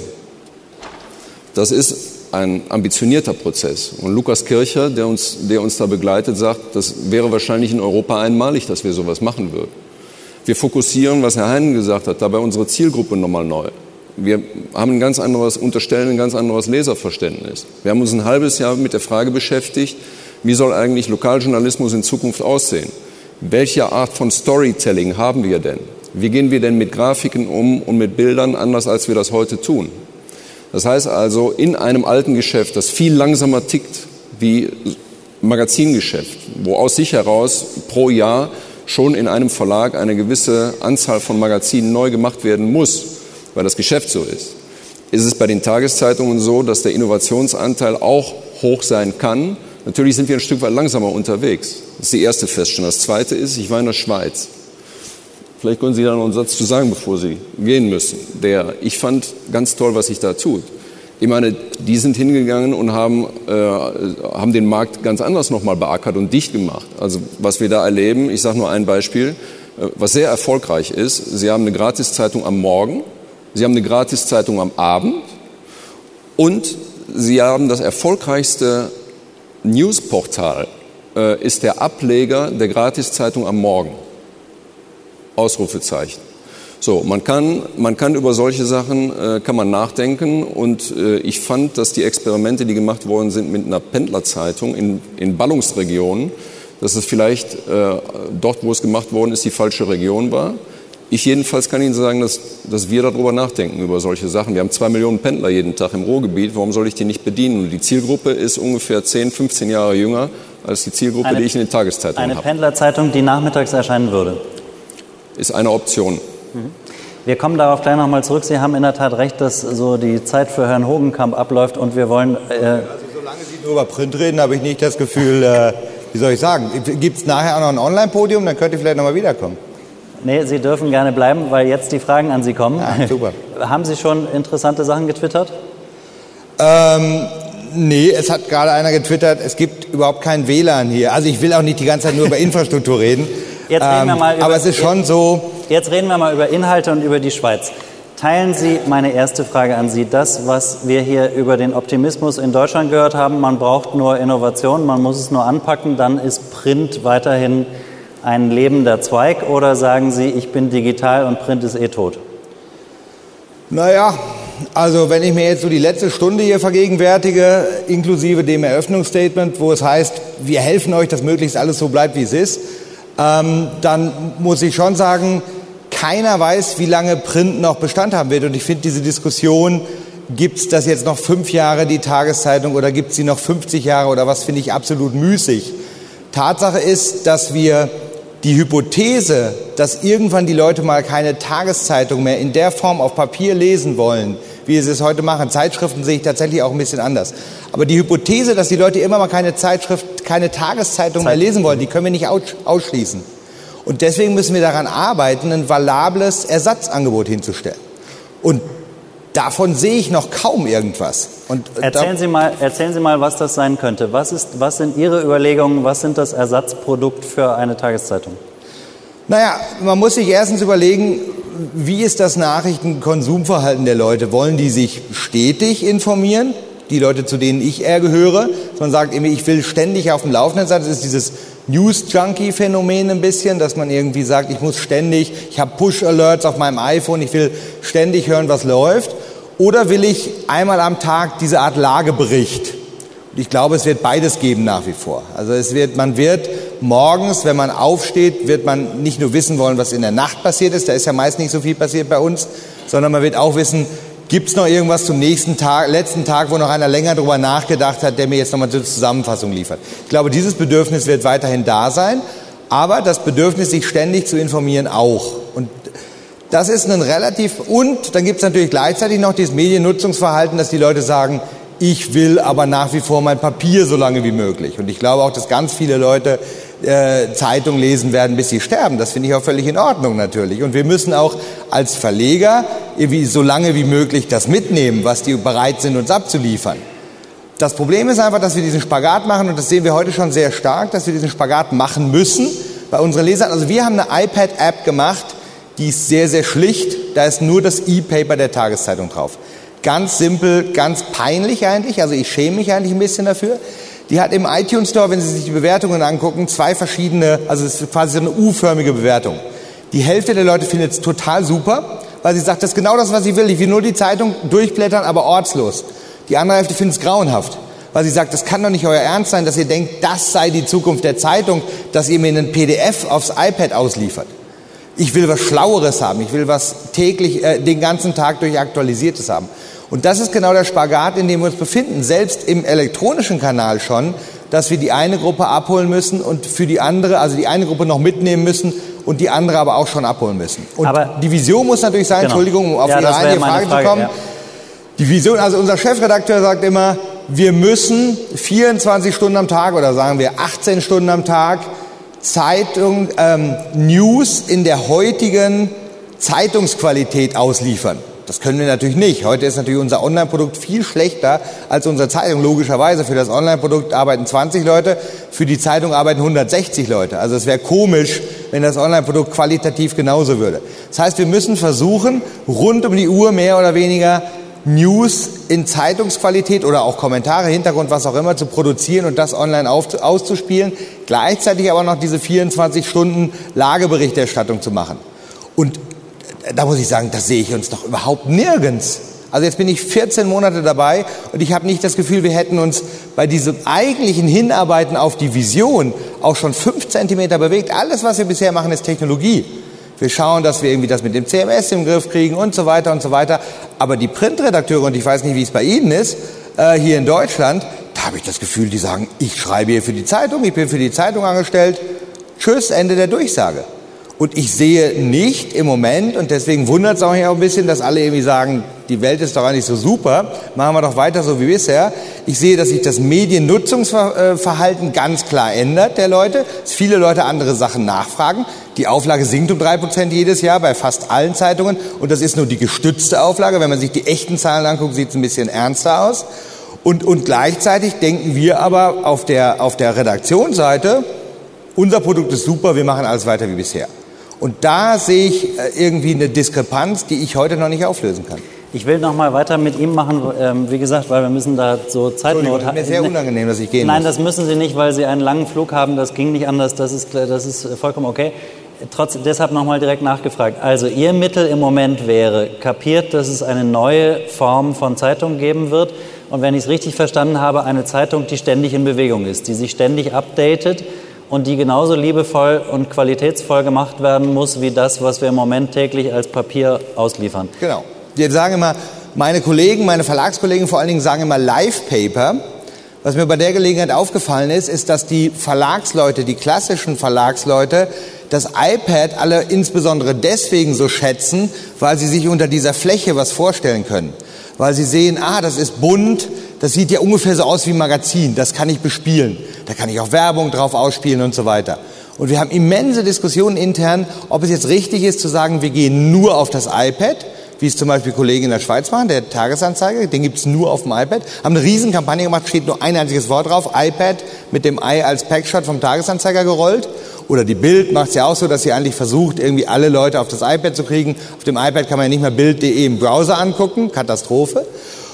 Das ist ein ambitionierter Prozess. Und Lukas Kircher, der uns da begleitet, sagt, das wäre wahrscheinlich in Europa einmalig, dass wir sowas machen würden. Wir fokussieren, was Herr Heinen gesagt hat, dabei unsere Zielgruppe nochmal neu. Wir haben unterstellen ein ganz anderes Leserverständnis. Wir haben uns ein halbes Jahr mit der Frage beschäftigt, wie soll eigentlich Lokaljournalismus in Zukunft aussehen? Welche Art von Storytelling haben wir denn? Wie gehen wir denn mit Grafiken um und mit Bildern anders, als wir das heute tun? Das heißt also, in einem alten Geschäft, das viel langsamer tickt wie Magazingeschäft, wo aus sich heraus pro Jahr schon in einem Verlag eine gewisse Anzahl von Magazinen neu gemacht werden muss, weil das Geschäft so ist, ist es bei den Tageszeitungen so, dass der Innovationsanteil auch hoch sein kann. Natürlich sind wir ein Stück weit langsamer unterwegs. Das ist die erste Feststellung. Das zweite ist, ich war in der Schweiz. Vielleicht können Sie da noch einen Satz zu sagen, bevor Sie gehen müssen. Ich fand ganz toll, was sich da tut. Ich meine, die sind hingegangen und haben den Markt ganz anders nochmal beackert und dicht gemacht. Also was wir da erleben, ich sage nur ein Beispiel, was sehr erfolgreich ist. Sie haben eine Gratiszeitung am Morgen, Sie haben eine Gratiszeitung am Abend und Sie haben das erfolgreichste Newsportal, ist der Ableger der Gratiszeitung am Morgen. Ausrufezeichen. So, man kann über solche Sachen kann man nachdenken, und ich fand, dass die Experimente, die gemacht worden sind mit einer Pendlerzeitung in Ballungsregionen, dass es vielleicht dort, wo es gemacht worden ist, die falsche Region war. Ich jedenfalls kann Ihnen sagen, dass wir darüber nachdenken, über solche Sachen. Wir haben 2 Millionen Pendler jeden Tag im Ruhrgebiet. Warum soll ich die nicht bedienen? Und die Zielgruppe ist ungefähr 10, 15 Jahre jünger als die Zielgruppe, die ich in den Tageszeitungen habe. Eine Pendlerzeitung, die nachmittags erscheinen würde? Ist eine Option. Wir kommen darauf gleich nochmal zurück. Sie haben in der Tat recht, dass so die Zeit für Herrn Hogenkamp abläuft und wir wollen... solange Sie nur über Print reden, habe ich nicht das Gefühl, wie soll ich sagen, gibt es nachher auch noch ein Online-Podium, dann könnt ihr vielleicht nochmal wiederkommen. Nee, Sie dürfen gerne bleiben, weil jetzt die Fragen an Sie kommen. Ja, super. Haben Sie schon interessante Sachen getwittert? Nee, es hat gerade einer getwittert, es gibt überhaupt kein WLAN hier. Also ich will auch nicht die ganze Zeit nur über Infrastruktur reden. Jetzt reden wir mal über, aber es ist schon so... Jetzt reden wir mal über Inhalte und über die Schweiz. Teilen Sie, meine erste Frage an Sie, das, was wir hier über den Optimismus in Deutschland gehört haben, man braucht nur Innovation, man muss es nur anpacken, dann ist Print weiterhin ein lebender Zweig, oder sagen Sie, ich bin digital und Print ist tot? Naja, also wenn ich mir jetzt so die letzte Stunde hier vergegenwärtige, inklusive dem Eröffnungsstatement, wo es heißt, wir helfen euch, dass möglichst alles so bleibt, wie es ist, dann muss ich schon sagen, keiner weiß, wie lange Print noch Bestand haben wird. Und ich finde diese Diskussion, gibt es das jetzt noch 5 Jahre, die Tageszeitung, oder gibt es sie noch 50 Jahre oder was, finde ich absolut müßig. Tatsache ist, dass wir die Hypothese, dass irgendwann die Leute mal keine Tageszeitung mehr in der Form auf Papier lesen wollen, wie sie es heute machen. Zeitschriften sehe ich tatsächlich auch ein bisschen anders. Aber die Hypothese, dass die Leute immer mal keine Tageszeitung mehr lesen wollen, die können wir nicht ausschließen. Und deswegen müssen wir daran arbeiten, ein valables Ersatzangebot hinzustellen. Und davon sehe ich noch kaum irgendwas. Und erzählen Sie mal, was das sein könnte. Was sind Ihre Überlegungen, was sind das Ersatzprodukt für eine Tageszeitung? Naja, man muss sich erstens überlegen, wie ist das Nachrichtenkonsumverhalten der Leute? Wollen die sich stetig informieren? Die Leute, zu denen ich eher gehöre. Man sagt immer, ich will ständig auf dem Laufenden sein. Das ist dieses News-Junkie-Phänomen ein bisschen, dass man irgendwie sagt, ich habe Push-Alerts auf meinem iPhone, ich will ständig hören, was läuft. Oder will ich einmal am Tag diese Art Lagebericht? Und ich glaube, es wird beides geben nach wie vor. Also man wird morgens, wenn man aufsteht, wird man nicht nur wissen wollen, was in der Nacht passiert ist, da ist ja meist nicht so viel passiert bei uns, sondern man wird auch wissen, gibt es noch irgendwas zum letzten Tag, wo noch einer länger drüber nachgedacht hat, der mir jetzt nochmal eine Zusammenfassung liefert. Ich glaube, dieses Bedürfnis wird weiterhin da sein, aber das Bedürfnis, sich ständig zu informieren, auch. Und das ist und dann gibt es natürlich gleichzeitig noch dieses Mediennutzungsverhalten, dass die Leute sagen, ich will aber nach wie vor mein Papier so lange wie möglich. Und ich glaube auch, dass ganz viele Leute Zeitung lesen werden, bis sie sterben. Das finde ich auch völlig in Ordnung natürlich. Und wir müssen auch als Verleger irgendwie so lange wie möglich das mitnehmen, was die bereit sind, uns abzuliefern. Das Problem ist einfach, dass wir diesen Spagat machen, und das sehen wir heute schon sehr stark, dass wir diesen Spagat machen müssen bei unseren Lesern. Also wir haben eine iPad-App gemacht, die ist sehr, sehr schlicht. Da ist nur das E-Paper der Tageszeitung drauf. Ganz simpel, ganz peinlich eigentlich. Also ich schäme mich eigentlich ein bisschen dafür. Die hat im iTunes Store, wenn Sie sich die Bewertungen angucken, 2 verschiedene, also es ist quasi so eine U-förmige Bewertung. Die Hälfte der Leute findet es total super, weil sie sagt, das ist genau das, was sie will. Ich will nur die Zeitung durchblättern, aber ortslos. Die andere Hälfte findet es grauenhaft, weil sie sagt, das kann doch nicht euer Ernst sein, dass ihr denkt, das sei die Zukunft der Zeitung, dass ihr mir einen PDF aufs iPad ausliefert. Ich will was Schlaueres haben, ich will was täglich, den ganzen Tag durch Aktualisiertes haben. Und das ist genau der Spagat, in dem wir uns befinden, selbst im elektronischen Kanal schon, dass wir die eine Gruppe abholen müssen und für die andere, also die eine Gruppe noch mitnehmen müssen und die andere aber auch schon abholen müssen. Und aber die Vision muss natürlich sein, genau. Entschuldigung, um auf Ihre eigene Frage zu kommen. Ja. Die Vision, also unser Chefredakteur sagt immer, wir müssen 24 Stunden am Tag oder sagen wir 18 Stunden am Tag Zeitung, News in der heutigen Zeitungsqualität ausliefern. Das können wir natürlich nicht. Heute ist natürlich unser Online-Produkt viel schlechter als unsere Zeitung. Logischerweise, für das Online-Produkt arbeiten 20 Leute, für die Zeitung arbeiten 160 Leute. Also es wäre komisch, wenn das Online-Produkt qualitativ genauso würde. Das heißt, wir müssen versuchen, rund um die Uhr mehr oder weniger News in Zeitungsqualität oder auch Kommentare, Hintergrund, was auch immer, zu produzieren und das online auszuspielen. Gleichzeitig aber noch diese 24 Stunden Lageberichterstattung zu machen. Und da muss ich sagen, das sehe ich uns doch überhaupt nirgends. Also jetzt bin ich 14 Monate dabei und ich habe nicht das Gefühl, wir hätten uns bei diesem eigentlichen Hinarbeiten auf die Vision auch schon 5 Zentimeter bewegt. Alles, was wir bisher machen, ist Technologie. Wir schauen, dass wir irgendwie das mit dem CMS im Griff kriegen und so weiter und so weiter. Aber die Printredakteure, und ich weiß nicht, wie es bei Ihnen ist, hier in Deutschland, da habe ich das Gefühl, die sagen, ich schreibe hier für die Zeitung, ich bin für die Zeitung angestellt. Tschüss, Ende der Durchsage. Und ich sehe nicht im Moment, und deswegen wundert es auch ein bisschen, dass alle irgendwie sagen, die Welt ist doch eigentlich so super, machen wir doch weiter so wie bisher. Ich sehe, dass sich das Mediennutzungsverhalten ganz klar ändert der Leute, dass viele Leute andere Sachen nachfragen. Die Auflage sinkt um 3% jedes Jahr bei fast allen Zeitungen und das ist nur die gestützte Auflage. Wenn man sich die echten Zahlen anguckt, sieht es ein bisschen ernster aus. Und gleichzeitig denken wir aber auf der Redaktionsseite, unser Produkt ist super, wir machen alles weiter wie bisher. Und da sehe ich irgendwie eine Diskrepanz, die ich heute noch nicht auflösen kann. Ich will noch mal weiter mit ihm machen, wie gesagt, weil wir müssen da so Zeitnot haben. Mir ist sehr unangenehm, dass ich gehen muss. Nein, das müssen Sie nicht, weil Sie einen langen Flug haben. Das ging nicht anders. Das ist vollkommen okay. Deshalb noch mal direkt nachgefragt. Also Ihr Mittel im Moment wäre, kapiert, dass es eine neue Form von Zeitung geben wird. Und wenn ich es richtig verstanden habe, eine Zeitung, die ständig in Bewegung ist, die sich ständig updatet und die genauso liebevoll und qualitätsvoll gemacht werden muss, wie das, was wir im Moment täglich als Papier ausliefern. Genau. Wir sagen immer, meine Kollegen, meine Verlagskollegen vor allen Dingen sagen immer Live-Paper. Was mir bei der Gelegenheit aufgefallen ist, dass die Verlagsleute, die klassischen Verlagsleute, das iPad alle insbesondere deswegen so schätzen, weil sie sich unter dieser Fläche was vorstellen können. Weil sie sehen, das ist bunt, das sieht ja ungefähr so aus wie ein Magazin, das kann ich bespielen. Da kann ich auch Werbung drauf ausspielen und so weiter. Und wir haben immense Diskussionen intern, ob es jetzt richtig ist zu sagen, wir gehen nur auf das iPad, wie es zum Beispiel Kollegen in der Schweiz machen, der Tagesanzeiger, den gibt es nur auf dem iPad, haben eine Riesenkampagne gemacht, steht nur ein einziges Wort drauf, iPad mit dem Ei als Packshot vom Tagesanzeiger gerollt. Oder die Bild macht es ja auch so, dass sie eigentlich versucht, irgendwie alle Leute auf das iPad zu kriegen. Auf dem iPad kann man ja nicht mehr Bild.de im Browser angucken, Katastrophe.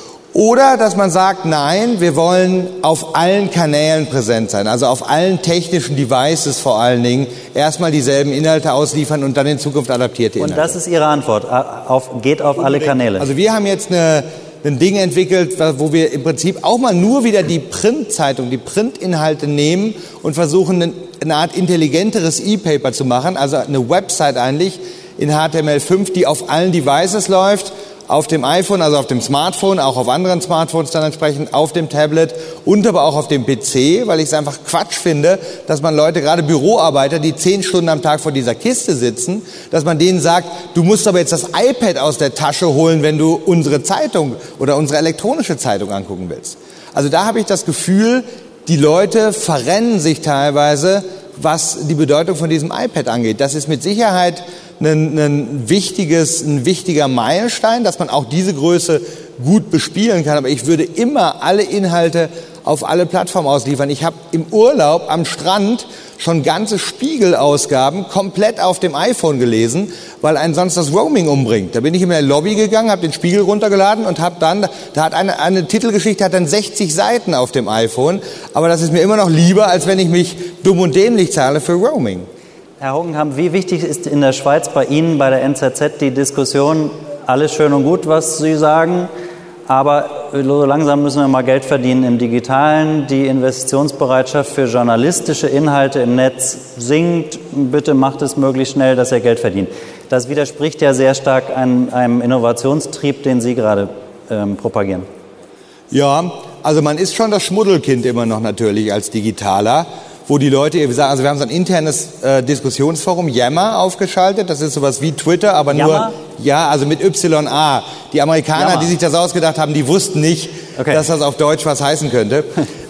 Oder dass man sagt, nein, wir wollen auf allen Kanälen präsent sein, also auf allen technischen Devices vor allen Dingen, erstmal dieselben Inhalte ausliefern und dann in Zukunft adaptierte Inhalte. Und das ist Ihre Antwort, geht auf alle Kanäle? Also wir haben jetzt ein Ding entwickelt, wo wir im Prinzip auch mal nur wieder die Printzeitung, die Printinhalte nehmen und versuchen, eine Art intelligenteres E-Paper zu machen, also eine Website eigentlich in HTML5, die auf allen Devices läuft, auf dem iPhone, also auf dem Smartphone, auch auf anderen Smartphones dann entsprechend, auf dem Tablet und aber auch auf dem PC, weil ich es einfach Quatsch finde, dass man Leute, gerade Büroarbeiter, die 10 Stunden am Tag vor dieser Kiste sitzen, dass man denen sagt, du musst aber jetzt das iPad aus der Tasche holen, wenn du unsere Zeitung oder unsere elektronische Zeitung angucken willst. Also da habe ich das Gefühl, die Leute verrennen sich teilweise, was die Bedeutung von diesem iPad angeht. Das ist mit Sicherheit ein wichtiger Meilenstein, dass man auch diese Größe gut bespielen kann. Aber ich würde immer alle Inhalte auf alle Plattformen ausliefern. Ich habe im Urlaub am Strand schon ganze Spiegel-Ausgaben komplett auf dem iPhone gelesen, weil einen sonst das Roaming umbringt. Da bin ich in der Lobby gegangen, habe den Spiegel runtergeladen und habe dann, da hat eine Titelgeschichte hat dann 60 Seiten auf dem iPhone. Aber das ist mir immer noch lieber, als wenn ich mich dumm und dämlich zahle für Roaming. Herr Hoggenkamp, wie wichtig ist in der Schweiz bei Ihnen, bei der NZZ, die Diskussion, alles schön und gut, was Sie sagen, aber so langsam müssen wir mal Geld verdienen im Digitalen, die Investitionsbereitschaft für journalistische Inhalte im Netz sinkt, bitte macht es möglichst schnell, dass ihr Geld verdient. Das widerspricht ja sehr stark einem Innovationstrieb, den Sie gerade propagieren. Ja, also man ist schon das Schmuddelkind immer noch natürlich als Digitaler, wo die Leute, also wir haben so ein internes Diskussionsforum, Yammer, aufgeschaltet. Das ist sowas wie Twitter, aber Yammer? Also mit YA. Die Amerikaner, Yammer, die sich das ausgedacht haben, die wussten nicht, dass das auf Deutsch was heißen könnte.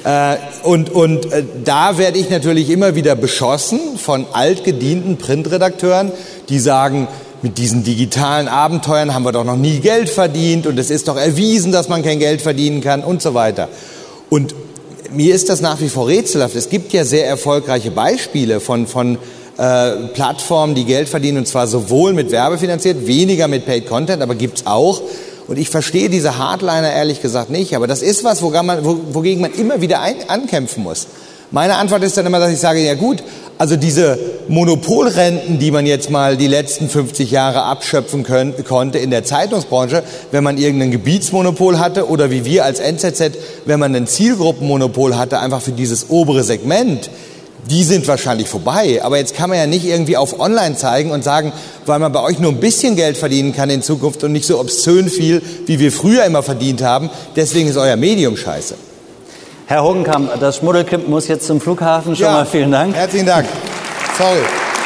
Da werde ich natürlich immer wieder beschossen von altgedienten Printredakteuren, die sagen, mit diesen digitalen Abenteuern haben wir doch noch nie Geld verdient und es ist doch erwiesen, dass man kein Geld verdienen kann und so weiter. Und mir ist das nach wie vor rätselhaft. Es gibt ja sehr erfolgreiche Beispiele von Plattformen, die Geld verdienen, und zwar sowohl mit werbefinanziert, weniger mit Paid Content, aber gibt's auch. Und ich verstehe diese Hardliner ehrlich gesagt nicht, aber das ist was, wogegen man immer wieder ankämpfen muss. Meine Antwort ist dann immer, dass ich sage, ja gut, Also diese Monopolrenten, die man jetzt mal die letzten 50 Jahre abschöpfen konnte in der Zeitungsbranche, wenn man irgendein Gebietsmonopol hatte oder wie wir als NZZ, wenn man ein Zielgruppenmonopol hatte, einfach für dieses obere Segment, die sind wahrscheinlich vorbei. Aber jetzt kann man ja nicht irgendwie auf Online zeigen und sagen, weil man bei euch nur ein bisschen Geld verdienen kann in Zukunft und nicht so obszön viel, wie wir früher immer verdient haben, deswegen ist euer Medium scheiße. Herr Hogenkamp, das Schmuddelkind muss jetzt zum Flughafen. Schon mal vielen Dank. Herzlichen Dank. Sorry.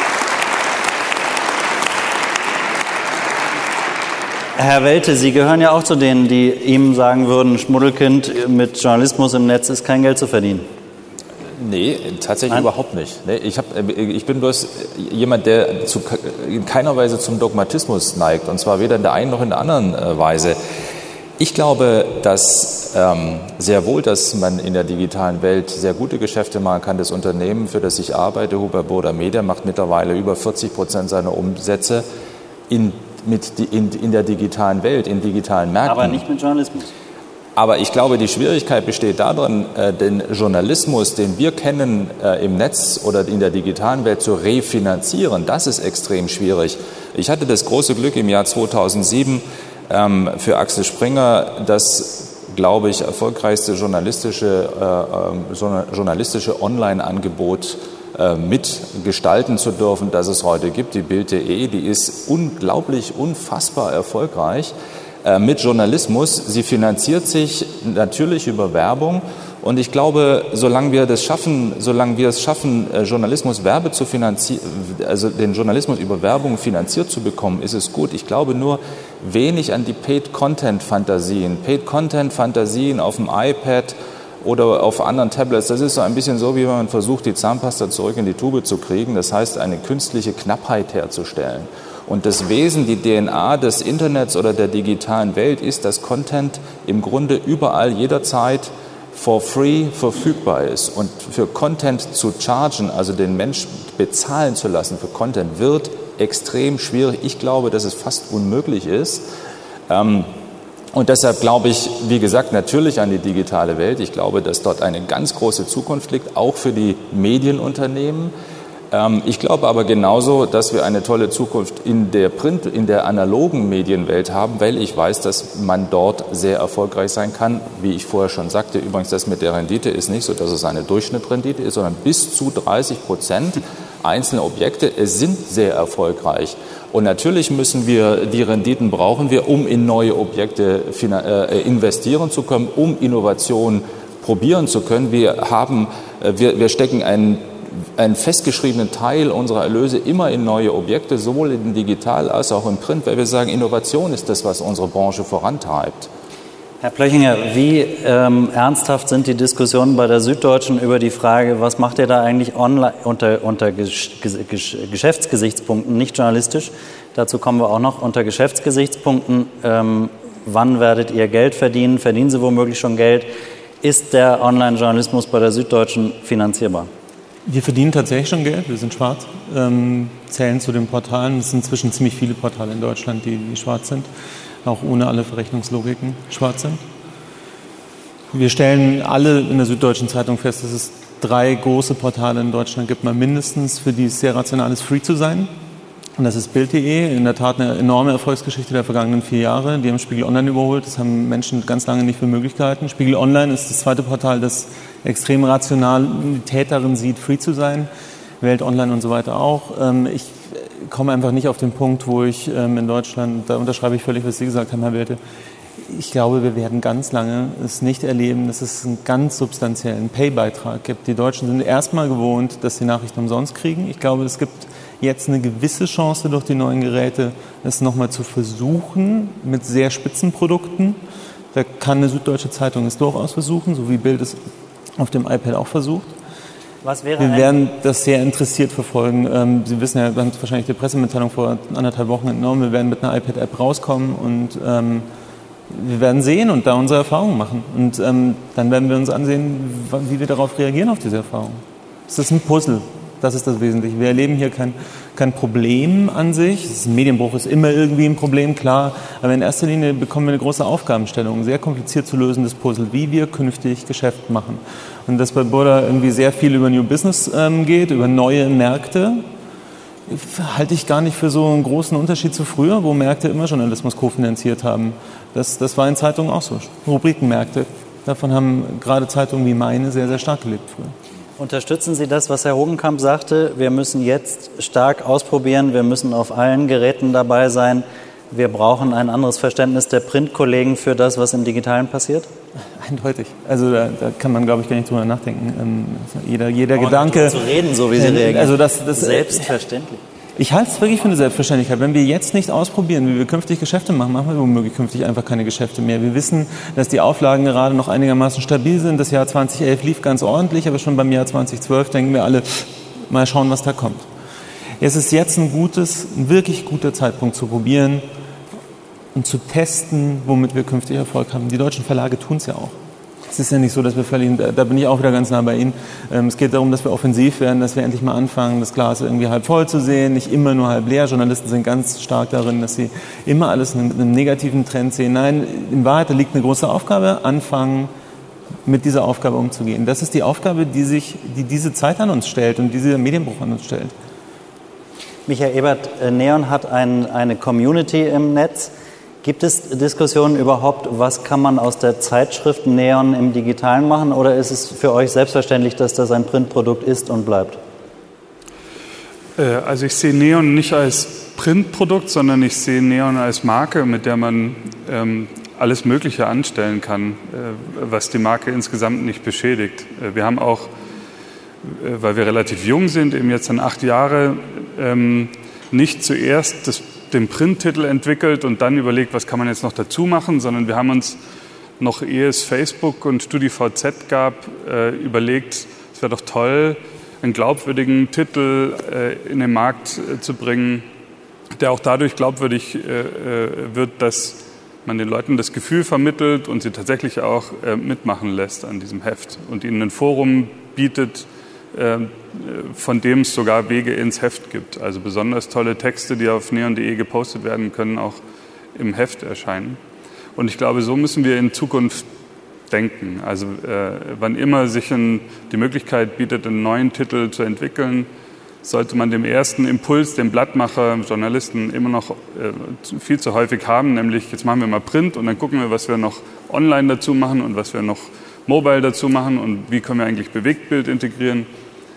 Herr Welte, Sie gehören ja auch zu denen, die ihm sagen würden, Schmuddelkind, mit Journalismus im Netz ist kein Geld zu verdienen. Nee, tatsächlich überhaupt nicht. Nee, ich bin bloß jemand, der in keiner Weise zum Dogmatismus neigt, und zwar weder in der einen noch in der anderen Weise. Ich glaube, dass sehr wohl, dass man in der digitalen Welt sehr gute Geschäfte machen kann. Das Unternehmen, für das ich arbeite, Hubert Burda Media, macht mittlerweile über 40% seiner Umsätze in der digitalen Welt, in digitalen Märkten. Aber nicht mit Journalismus. Aber ich glaube, die Schwierigkeit besteht darin, den Journalismus, den wir kennen im Netz oder in der digitalen Welt, zu refinanzieren. Das ist extrem schwierig. Ich hatte das große Glück, im Jahr 2007 für Axel Springer das, glaube ich, erfolgreichste journalistische Online-Angebot mitgestalten zu dürfen, das es heute gibt, die Bild.de. Die ist unglaublich, unfassbar erfolgreich mit Journalismus. Sie finanziert sich natürlich über Werbung. Und ich glaube, solange wir es schaffen, Journalismus also den Journalismus über Werbung finanziert zu bekommen, ist es gut. Ich glaube nur wenig an die Paid-Content-Fantasien. Paid-Content-Fantasien auf dem iPad oder auf anderen Tablets, das ist so ein bisschen so, wie wenn man versucht, die Zahnpasta zurück in die Tube zu kriegen. Das heißt, eine künstliche Knappheit herzustellen. Und das Wesen, die DNA des Internets oder der digitalen Welt ist, dass Content im Grunde überall, jederzeit for free verfügbar ist. Und für Content zu chargen, also den Menschen bezahlen zu lassen für Content, wird extrem schwierig. Ich glaube, dass es fast unmöglich ist. Und deshalb glaube ich, wie gesagt, natürlich an die digitale Welt. Ich glaube, dass dort eine ganz große Zukunft liegt, auch für die Medienunternehmen. Ich glaube aber genauso, dass wir eine tolle Zukunft in der analogen Medienwelt haben, weil ich weiß, dass man dort sehr erfolgreich sein kann. Wie ich vorher schon sagte, übrigens, das mit der Rendite ist nicht so, dass es eine Durchschnittsrendite ist, sondern bis zu 30% einzelne Objekte sind sehr erfolgreich. Und natürlich müssen wir, die Renditen brauchen wir, um in neue Objekte investieren zu können, um Innovation probieren zu können. Wir stecken einen festgeschriebenen Teil unserer Erlöse immer in neue Objekte, sowohl in digital als auch im Print, weil wir sagen, Innovation ist das, was unsere Branche vorantreibt. Herr Plöchinger, wie ernsthaft sind die Diskussionen bei der Süddeutschen über die Frage, was macht ihr da eigentlich online unter Geschäftsgesichtspunkten, nicht journalistisch? Dazu kommen wir auch noch unter Geschäftsgesichtspunkten. Wann werdet ihr Geld verdienen? Verdienen Sie womöglich schon Geld? Ist der Online-Journalismus bei der Süddeutschen finanzierbar? Wir verdienen tatsächlich schon Geld, wir sind schwarz, zählen zu den Portalen. Es sind inzwischen ziemlich viele Portale in Deutschland, die schwarz sind, auch ohne alle Verrechnungslogiken schwarz sind. Wir stellen alle in der Süddeutschen Zeitung fest, dass es 3 große Portale in Deutschland gibt, mal mindestens, für die es sehr rational ist, free zu sein. Und das ist Bild.de, in der Tat eine enorme Erfolgsgeschichte der vergangenen 4 Jahre. Die haben Spiegel Online überholt, das haben Menschen ganz lange nicht für möglich gehalten. Spiegel Online ist das zweite Portal, das extrem Rationalität darin sieht, free zu sein. Welt Online und so weiter auch. Ich komme einfach nicht auf den Punkt, wo ich in Deutschland, da unterschreibe ich völlig, was Sie gesagt haben, Herr Welte, ich glaube, wir werden ganz lange es nicht erleben, dass es einen ganz substanziellen Pay-Beitrag gibt. Die Deutschen sind erstmal gewohnt, dass sie Nachrichten umsonst kriegen. Ich glaube, es gibt jetzt eine gewisse Chance durch die neuen Geräte, es nochmal zu versuchen mit sehr spitzen Produkten. Da kann eine Süddeutsche Zeitung es durchaus versuchen, so wie Bild es auf dem iPad auch versucht. Wir werden das sehr interessiert verfolgen. Sie wissen ja, wir haben wahrscheinlich die Pressemitteilung vor 1,5 Wochen entnommen. Wir werden mit einer iPad-App rauskommen und wir werden sehen und da unsere Erfahrungen machen. Und dann werden wir uns ansehen, wie wir darauf reagieren, auf diese Erfahrung. Es ist ein Puzzle. Das ist das Wesentliche. Wir erleben hier kein Problem an sich. Ein Medienbruch ist immer irgendwie ein Problem, klar. Aber in erster Linie bekommen wir eine große Aufgabenstellung, ein sehr kompliziert zu lösendes Puzzle, wie wir künftig Geschäft machen. Und dass bei Burda irgendwie sehr viel über New Business geht, über neue Märkte, halte ich gar nicht für so einen großen Unterschied zu früher, wo Märkte immer Journalismus kofinanziert haben. Das war in Zeitungen auch so. Rubrikenmärkte, davon haben gerade Zeitungen wie meine sehr, sehr stark gelebt früher. Unterstützen Sie das, was Herr Hogenkamp sagte? Wir müssen jetzt stark ausprobieren, wir müssen auf allen Geräten dabei sein. Wir brauchen ein anderes Verständnis der Printkollegen für das, was im Digitalen passiert? Eindeutig. Also da kann man, glaube ich, gar nicht drüber nachdenken. Jeder Gedanke... zu reden, so wie Sie reagieren. Also das selbstverständlich. Ich halte es wirklich für eine Selbstverständlichkeit. Wenn wir jetzt nicht ausprobieren, wie wir künftig Geschäfte machen, machen wir womöglich künftig einfach keine Geschäfte mehr. Wir wissen, dass die Auflagen gerade noch einigermaßen stabil sind. Das Jahr 2011 lief ganz ordentlich, aber schon beim Jahr 2012 denken wir alle, mal schauen, was da kommt. Es ist jetzt ein wirklich guter Zeitpunkt zu probieren und zu testen, womit wir künftig Erfolg haben. Die deutschen Verlage tun es ja auch. Es ist ja nicht so, dass wir da bin ich auch wieder ganz nah bei Ihnen. Es geht darum, dass wir offensiv werden, dass wir endlich mal anfangen, das Glas irgendwie halb voll zu sehen, nicht immer nur halb leer. Journalisten sind ganz stark darin, dass sie immer alles mit einem negativen Trend sehen. Nein, in Wahrheit, da liegt eine große Aufgabe, anfangen, mit dieser Aufgabe umzugehen. Das ist die Aufgabe, die diese Zeit an uns stellt und dieser Medienbruch an uns stellt. Michael Ebert, Neon hat eine Community im Netz. Gibt es Diskussionen überhaupt, was kann man aus der Zeitschrift Neon im Digitalen machen, oder ist es für euch selbstverständlich, dass das ein Printprodukt ist und bleibt? Also ich sehe Neon nicht als Printprodukt, sondern ich sehe Neon als Marke, mit der man alles Mögliche anstellen kann, was die Marke insgesamt nicht beschädigt. Wir haben auch, weil wir relativ jung sind, eben jetzt dann 8 Jahre, nicht zuerst den Printtitel entwickelt und dann überlegt, was kann man jetzt noch dazu machen, sondern wir haben uns noch, ehe es Facebook und StudiVZ gab, überlegt, es wäre doch toll, einen glaubwürdigen Titel in den Markt zu bringen, der auch dadurch glaubwürdig wird, dass man den Leuten das Gefühl vermittelt und sie tatsächlich auch mitmachen lässt an diesem Heft und ihnen ein Forum bietet, von dem es sogar Wege ins Heft gibt. Also besonders tolle Texte, die auf neon.de gepostet werden, können auch im Heft erscheinen. Und ich glaube, so müssen wir in Zukunft denken. Also wann immer sich die Möglichkeit bietet, einen neuen Titel zu entwickeln, sollte man dem ersten Impuls, den Blattmacher, Journalisten immer noch viel zu häufig haben, nämlich jetzt machen wir mal Print und dann gucken wir, was wir noch online dazu machen und was wir noch mobile dazu machen und wie können wir eigentlich Bewegtbild integrieren.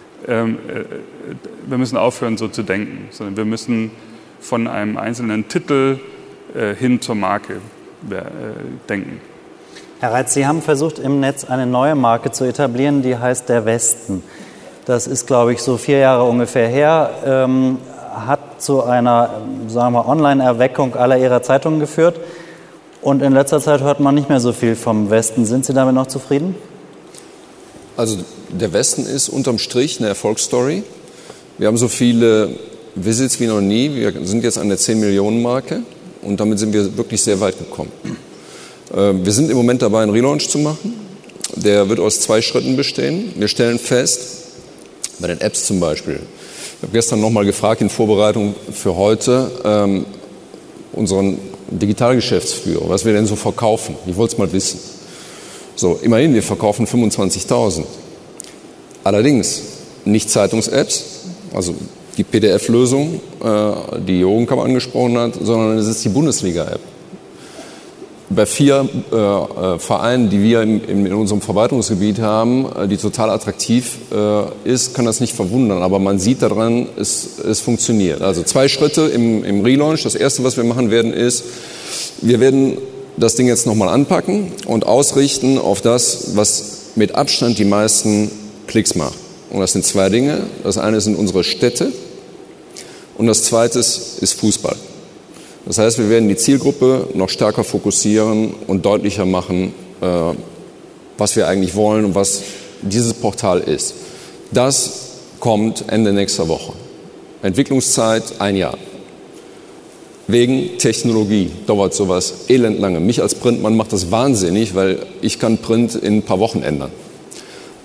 Wir müssen aufhören, so zu denken, sondern wir müssen von einem einzelnen Titel hin zur Marke denken. Herr Reitz, Sie haben versucht, im Netz eine neue Marke zu etablieren, die heißt der Westen. Das ist, glaube ich, so 4 Jahre ungefähr her, hat zu einer, sagen wir, Online-Erweckung aller Ihrer Zeitungen geführt. Und in letzter Zeit hört man nicht mehr so viel vom Westen. Sind Sie damit noch zufrieden? Also der Westen ist unterm Strich eine Erfolgsstory. Wir haben so viele Visits wie noch nie. Wir sind jetzt an der 10-Millionen-Marke und damit sind wir wirklich sehr weit gekommen. Wir sind im Moment dabei, einen Relaunch zu machen. Der wird aus 2 Schritten bestehen. Wir stellen fest, bei den Apps zum Beispiel, ich habe gestern nochmal gefragt in Vorbereitung für heute, unseren Digitalgeschäftsführer, was wir denn so verkaufen. Ich wollte es mal wissen. So, immerhin, wir verkaufen 25.000. Allerdings nicht Zeitungs-Apps, also die PDF-Lösung, die Hogenkamp angesprochen hat, sondern es ist die Bundesliga-App. Bei 4 Vereinen, die wir in unserem Verwaltungsgebiet haben, die total attraktiv ist, kann das nicht verwundern. Aber man sieht daran, es funktioniert. Also 2 Schritte im Relaunch. Das erste, was wir machen werden, ist, wir werden das Ding jetzt nochmal anpacken und ausrichten auf das, was mit Abstand die meisten Klicks macht. Und das sind 2 Dinge. Das eine sind unsere Städte und das zweite ist Fußball. Das heißt, wir werden die Zielgruppe noch stärker fokussieren und deutlicher machen, was wir eigentlich wollen und was dieses Portal ist. Das kommt Ende nächster Woche. Entwicklungszeit 1 Jahr. Wegen Technologie dauert sowas elendlange. Mich als Printmann macht das wahnsinnig, weil ich kann Print in ein paar Wochen ändern.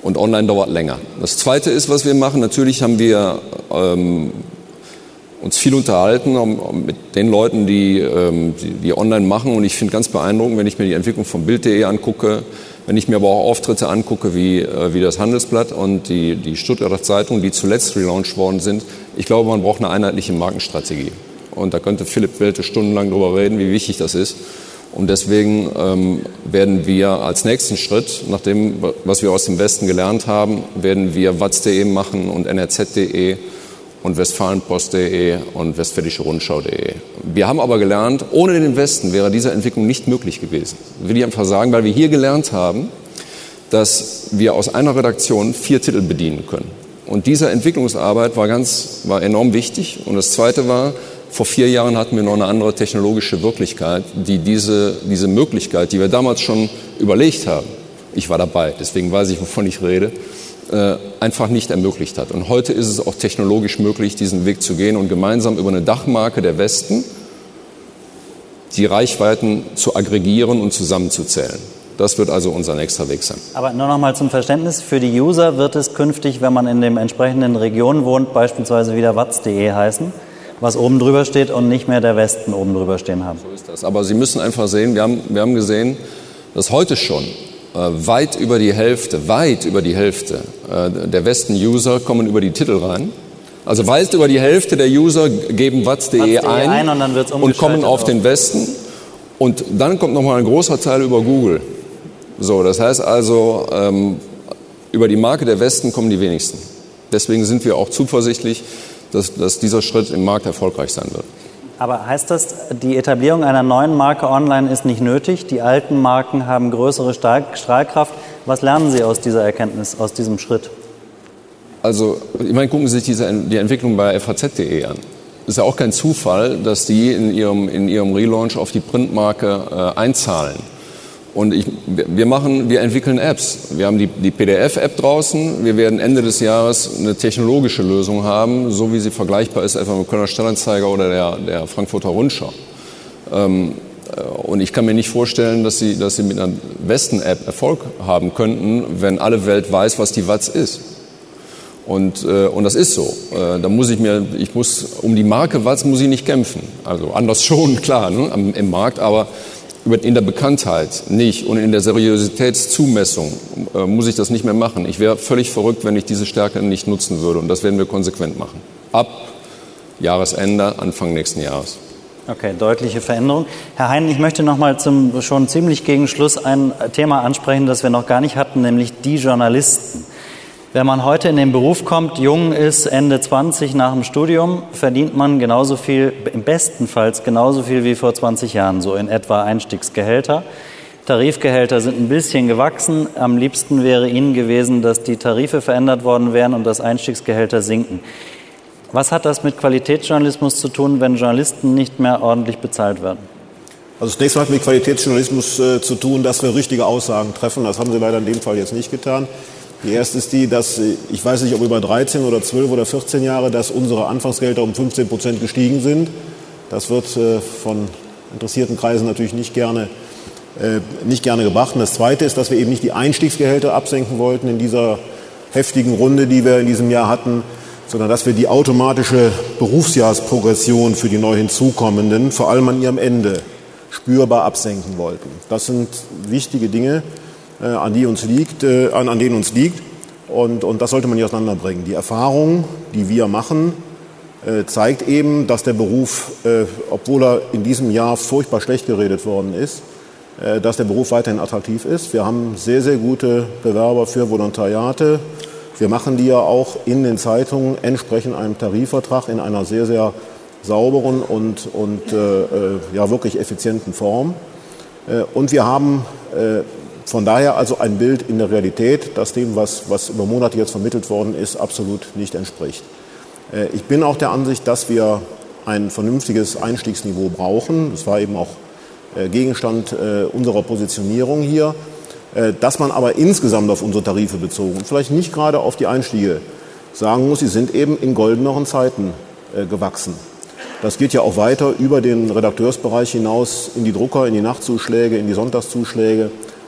Und online dauert länger. Das Zweite ist, was wir machen, natürlich haben wir uns viel unterhalten mit den Leuten, die online machen. Und ich finde ganz beeindruckend, wenn ich mir die Entwicklung von Bild.de angucke, wenn ich mir aber auch Auftritte angucke wie das Handelsblatt und die Stuttgarter Zeitung, die zuletzt relaunched worden sind. Ich glaube, man braucht eine einheitliche Markenstrategie. Und da könnte Philipp Welte stundenlang drüber reden, wie wichtig das ist. Und deswegen werden wir als nächsten Schritt, nach dem, was wir aus dem Westen gelernt haben, werden wir watz.de machen und nrz.de und westfalenpost.de und westfälische Rundschau.de. Wir haben aber gelernt, ohne den Westen wäre diese Entwicklung nicht möglich gewesen. Das will ich einfach sagen, weil wir hier gelernt haben, dass wir aus einer Redaktion 4 Titel bedienen können. Und diese Entwicklungsarbeit war enorm wichtig. Und das Zweite war, vor 4 Jahren hatten wir noch eine andere technologische Wirklichkeit, die diese Möglichkeit, die wir damals schon überlegt haben, ich war dabei, deswegen weiß ich, wovon ich rede, einfach nicht ermöglicht hat. Und heute ist es auch technologisch möglich, diesen Weg zu gehen und gemeinsam über eine Dachmarke der Westen die Reichweiten zu aggregieren und zusammenzuzählen. Das wird also unser nächster Weg sein. Aber nur noch mal zum Verständnis, für die User wird es künftig, wenn man in den entsprechenden Regionen wohnt, beispielsweise wieder watz.de heißen, was oben drüber steht und nicht mehr der Westen oben drüber stehen haben. So ist das. Aber Sie müssen einfach sehen, wir haben gesehen, dass heute schon weit über die Hälfte der Westen-User kommen über die Titel rein. Also weit über die Hälfte der User geben watz.de ein und, dann wird's und kommen auf den Westen. Und dann kommt nochmal ein großer Teil über Google. So, das heißt also, über die Marke der Westen kommen die wenigsten. Deswegen sind wir auch zuversichtlich, dass dieser Schritt im Markt erfolgreich sein wird. Aber heißt das, die Etablierung einer neuen Marke online ist nicht nötig? Die alten Marken haben größere Strahlkraft. Was lernen Sie aus dieser Erkenntnis, aus diesem Schritt? Also, ich meine, gucken Sie sich die Entwicklung bei FAZ.de an. Es ist ja auch kein Zufall, dass die in ihrem Relaunch auf die Printmarke einzahlen. Und wir entwickeln Apps. Wir haben die PDF-App draußen. Wir werden Ende des Jahres eine technologische Lösung haben, so wie sie vergleichbar ist etwa mit Kölner Stadtanzeiger oder der Frankfurter Rundschau. Und ich kann mir nicht vorstellen, dass sie mit einer Westen-App Erfolg haben könnten, wenn alle Welt weiß, was die Watz ist. Und das ist so. Da muss um die Marke Watz muss ich nicht kämpfen. Also anders schon, klar, ne, im Markt, aber in der Bekanntheit nicht und in der Seriositätszumessung muss ich das nicht mehr machen. Ich wäre völlig verrückt, wenn ich diese Stärke nicht nutzen würde. Und das werden wir konsequent machen. Ab Jahresende, Anfang nächsten Jahres. Okay, deutliche Veränderung. Herr Hein, ich möchte noch mal schon ziemlich gegen Schluss ein Thema ansprechen, das wir noch gar nicht hatten, nämlich die Journalisten. Wenn man heute in den Beruf kommt, jung ist, Ende 20 nach dem Studium, verdient man genauso viel, bestenfalls genauso viel wie vor 20 Jahren, so in etwa Einstiegsgehälter. Tarifgehälter sind ein bisschen gewachsen. Am liebsten wäre Ihnen gewesen, dass die Tarife verändert worden wären und dass Einstiegsgehälter sinken. Was hat das mit Qualitätsjournalismus zu tun, wenn Journalisten nicht mehr ordentlich bezahlt werden? Also zunächst mal hat mit Qualitätsjournalismus zu tun, dass wir richtige Aussagen treffen. Das haben Sie leider in dem Fall jetzt nicht getan. Die erste ist die, dass, ich weiß nicht, ob über 13 oder 12 oder 14 Jahre, dass unsere Anfangsgelder um 15% gestiegen sind. Das wird von interessierten Kreisen natürlich nicht gerne gebracht. Und das Zweite ist, dass wir eben nicht die Einstiegsgehälter absenken wollten in dieser heftigen Runde, die wir in diesem Jahr hatten, sondern dass wir die automatische Berufsjahresprogression für die neu hinzukommenden, vor allem an ihrem Ende, spürbar absenken wollten. Das sind wichtige Dinge, an denen uns liegt. Und das sollte man nicht auseinanderbringen. Die Erfahrung, die wir machen, zeigt eben, dass der Beruf, obwohl er in diesem Jahr furchtbar schlecht geredet worden ist, dass der Beruf weiterhin attraktiv ist. Wir haben sehr, sehr gute Bewerber für Volontariate. Wir machen die ja auch in den Zeitungen entsprechend einem Tarifvertrag in einer sehr, sehr sauberen und wirklich effizienten Form. Und wir haben von daher also ein Bild in der Realität, das dem, was über Monate jetzt vermittelt worden ist, absolut nicht entspricht. Ich bin auch der Ansicht, dass wir ein vernünftiges Einstiegsniveau brauchen. Das war eben auch Gegenstand unserer Positionierung hier. Dass man aber insgesamt auf unsere Tarife bezogen, vielleicht nicht gerade auf die Einstiege, sagen muss, sie sind eben in goldeneren Zeiten gewachsen. Das geht ja auch weiter über den Redakteursbereich hinaus in die Drucker, in die Nachtzuschläge, in die Sonntagszuschläge.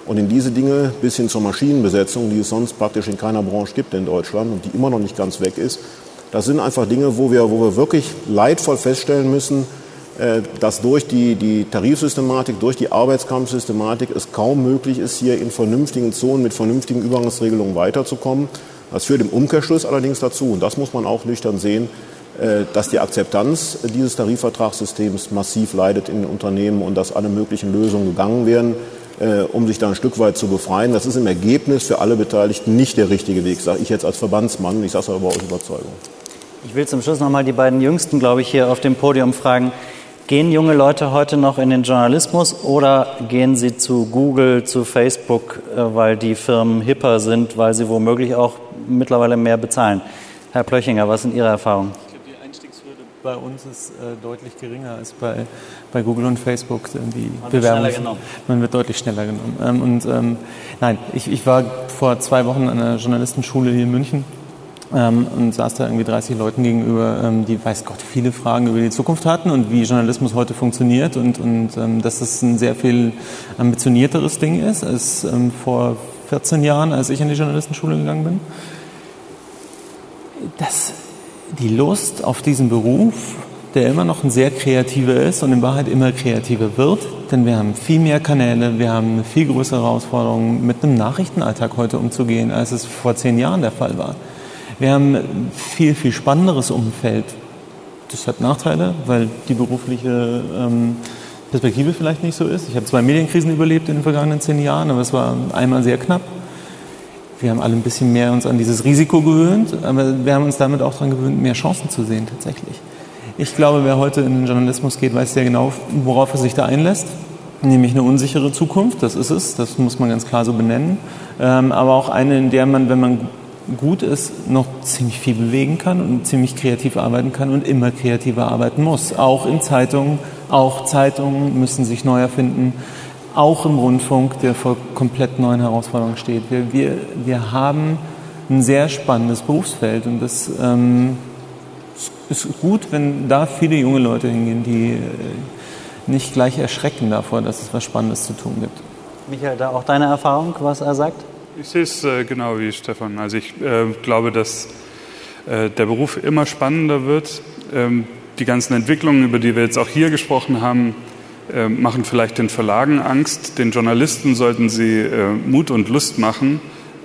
Und in diese Dinge bis hin zur Maschinenbesetzung, die es sonst praktisch in keiner Branche gibt in Deutschland und die immer noch nicht ganz weg ist, das sind einfach Dinge, wo wir wirklich leidvoll feststellen müssen, dass durch die Tarifsystematik, durch die Arbeitskampfsystematik es kaum möglich ist, hier in vernünftigen Zonen mit vernünftigen Übergangsregelungen weiterzukommen. Das führt im Umkehrschluss allerdings dazu, und das muss man auch nüchtern sehen, dass die Akzeptanz dieses Tarifvertragssystems massiv leidet in den Unternehmen und dass alle möglichen Lösungen gegangen werden, um sich da ein Stück weit zu befreien. Das ist im Ergebnis für alle Beteiligten nicht der richtige Weg, sage ich jetzt als Verbandsmann. Ich sage es aber aus Überzeugung. Ich will zum Schluss noch mal die beiden Jüngsten, glaube ich, hier auf dem Podium fragen. Gehen junge Leute heute noch in den Journalismus oder gehen sie zu Google, zu Facebook, weil die Firmen hipper sind, weil sie womöglich auch mittlerweile mehr bezahlen? Herr Plöchinger, was sind Ihre Erfahrungen? Ich glaube, die Einstiegshürde bei uns ist deutlich geringer als bei Google und Facebook. Die Bewerbung, man wird deutlich schneller genommen. Nein, ich war vor 2 Wochen an einer Journalistenschule hier in München. Und saß da irgendwie 30 Leuten gegenüber, die, weiß Gott, viele Fragen über die Zukunft hatten und wie Journalismus heute funktioniert und dass es ein sehr viel ambitionierteres Ding ist als vor 14 Jahren, als ich in die Journalistenschule gegangen bin. Dass die Lust auf diesen Beruf, der immer noch ein sehr kreativer ist und in Wahrheit immer kreativer wird, denn wir haben viel mehr Kanäle, wir haben eine viel größere Herausforderung, mit einem Nachrichtenalltag heute umzugehen, als es vor 10 Jahren der Fall war. Wir haben ein viel, viel spannenderes Umfeld. Das hat Nachteile, weil die berufliche Perspektive vielleicht nicht so ist. Ich habe 2 Medienkrisen überlebt in den vergangenen 10 Jahren, aber es war einmal sehr knapp. Wir haben alle ein bisschen mehr uns an dieses Risiko gewöhnt, aber wir haben uns damit auch daran gewöhnt, mehr Chancen zu sehen tatsächlich. Ich glaube, wer heute in den Journalismus geht, weiß sehr genau, worauf er sich da einlässt. Nämlich eine unsichere Zukunft, das ist es, das muss man ganz klar so benennen. Aber auch eine, in der man, wenn man gut ist, noch ziemlich viel bewegen kann und ziemlich kreativ arbeiten kann und immer kreativer arbeiten muss. Auch in Zeitungen, auch Zeitungen müssen sich neu erfinden, auch im Rundfunk, der vor komplett neuen Herausforderungen steht. Wir haben ein sehr spannendes Berufsfeld und das ist gut, wenn da viele junge Leute hingehen, die nicht gleich erschrecken davor, dass es was Spannendes zu tun gibt. Michael, da auch deine Erfahrung, was er sagt? Ich sehe es genau wie Stefan. Also ich glaube, dass der Beruf immer spannender wird. Die ganzen Entwicklungen, über die wir jetzt auch hier gesprochen haben, machen vielleicht den Verlagen Angst. Den Journalisten sollten sie Mut und Lust machen,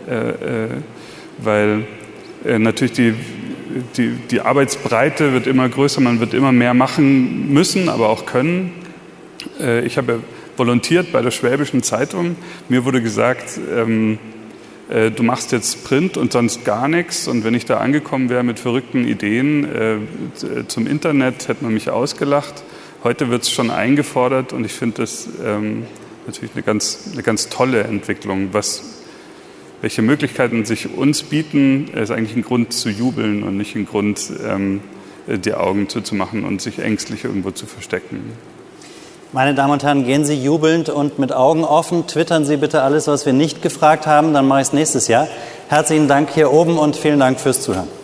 weil natürlich die Arbeitsbreite wird immer größer, man wird immer mehr machen müssen, aber auch können. Ich habe volontiert bei der Schwäbischen Zeitung. Mir wurde gesagt, du machst jetzt Print und sonst gar nichts. Und wenn ich da angekommen wäre mit verrückten Ideen zum Internet, hätte man mich ausgelacht. Heute wird es schon eingefordert und ich finde das natürlich eine ganz tolle Entwicklung. Welche Möglichkeiten sich uns bieten, ist eigentlich ein Grund zu jubeln und nicht ein Grund, die Augen zuzumachen und sich ängstlich irgendwo zu verstecken. Meine Damen und Herren, gehen Sie jubelnd und mit Augen offen. Twittern Sie bitte alles, was wir nicht gefragt haben, dann mache ich es nächstes Jahr. Herzlichen Dank hier oben und vielen Dank fürs Zuhören.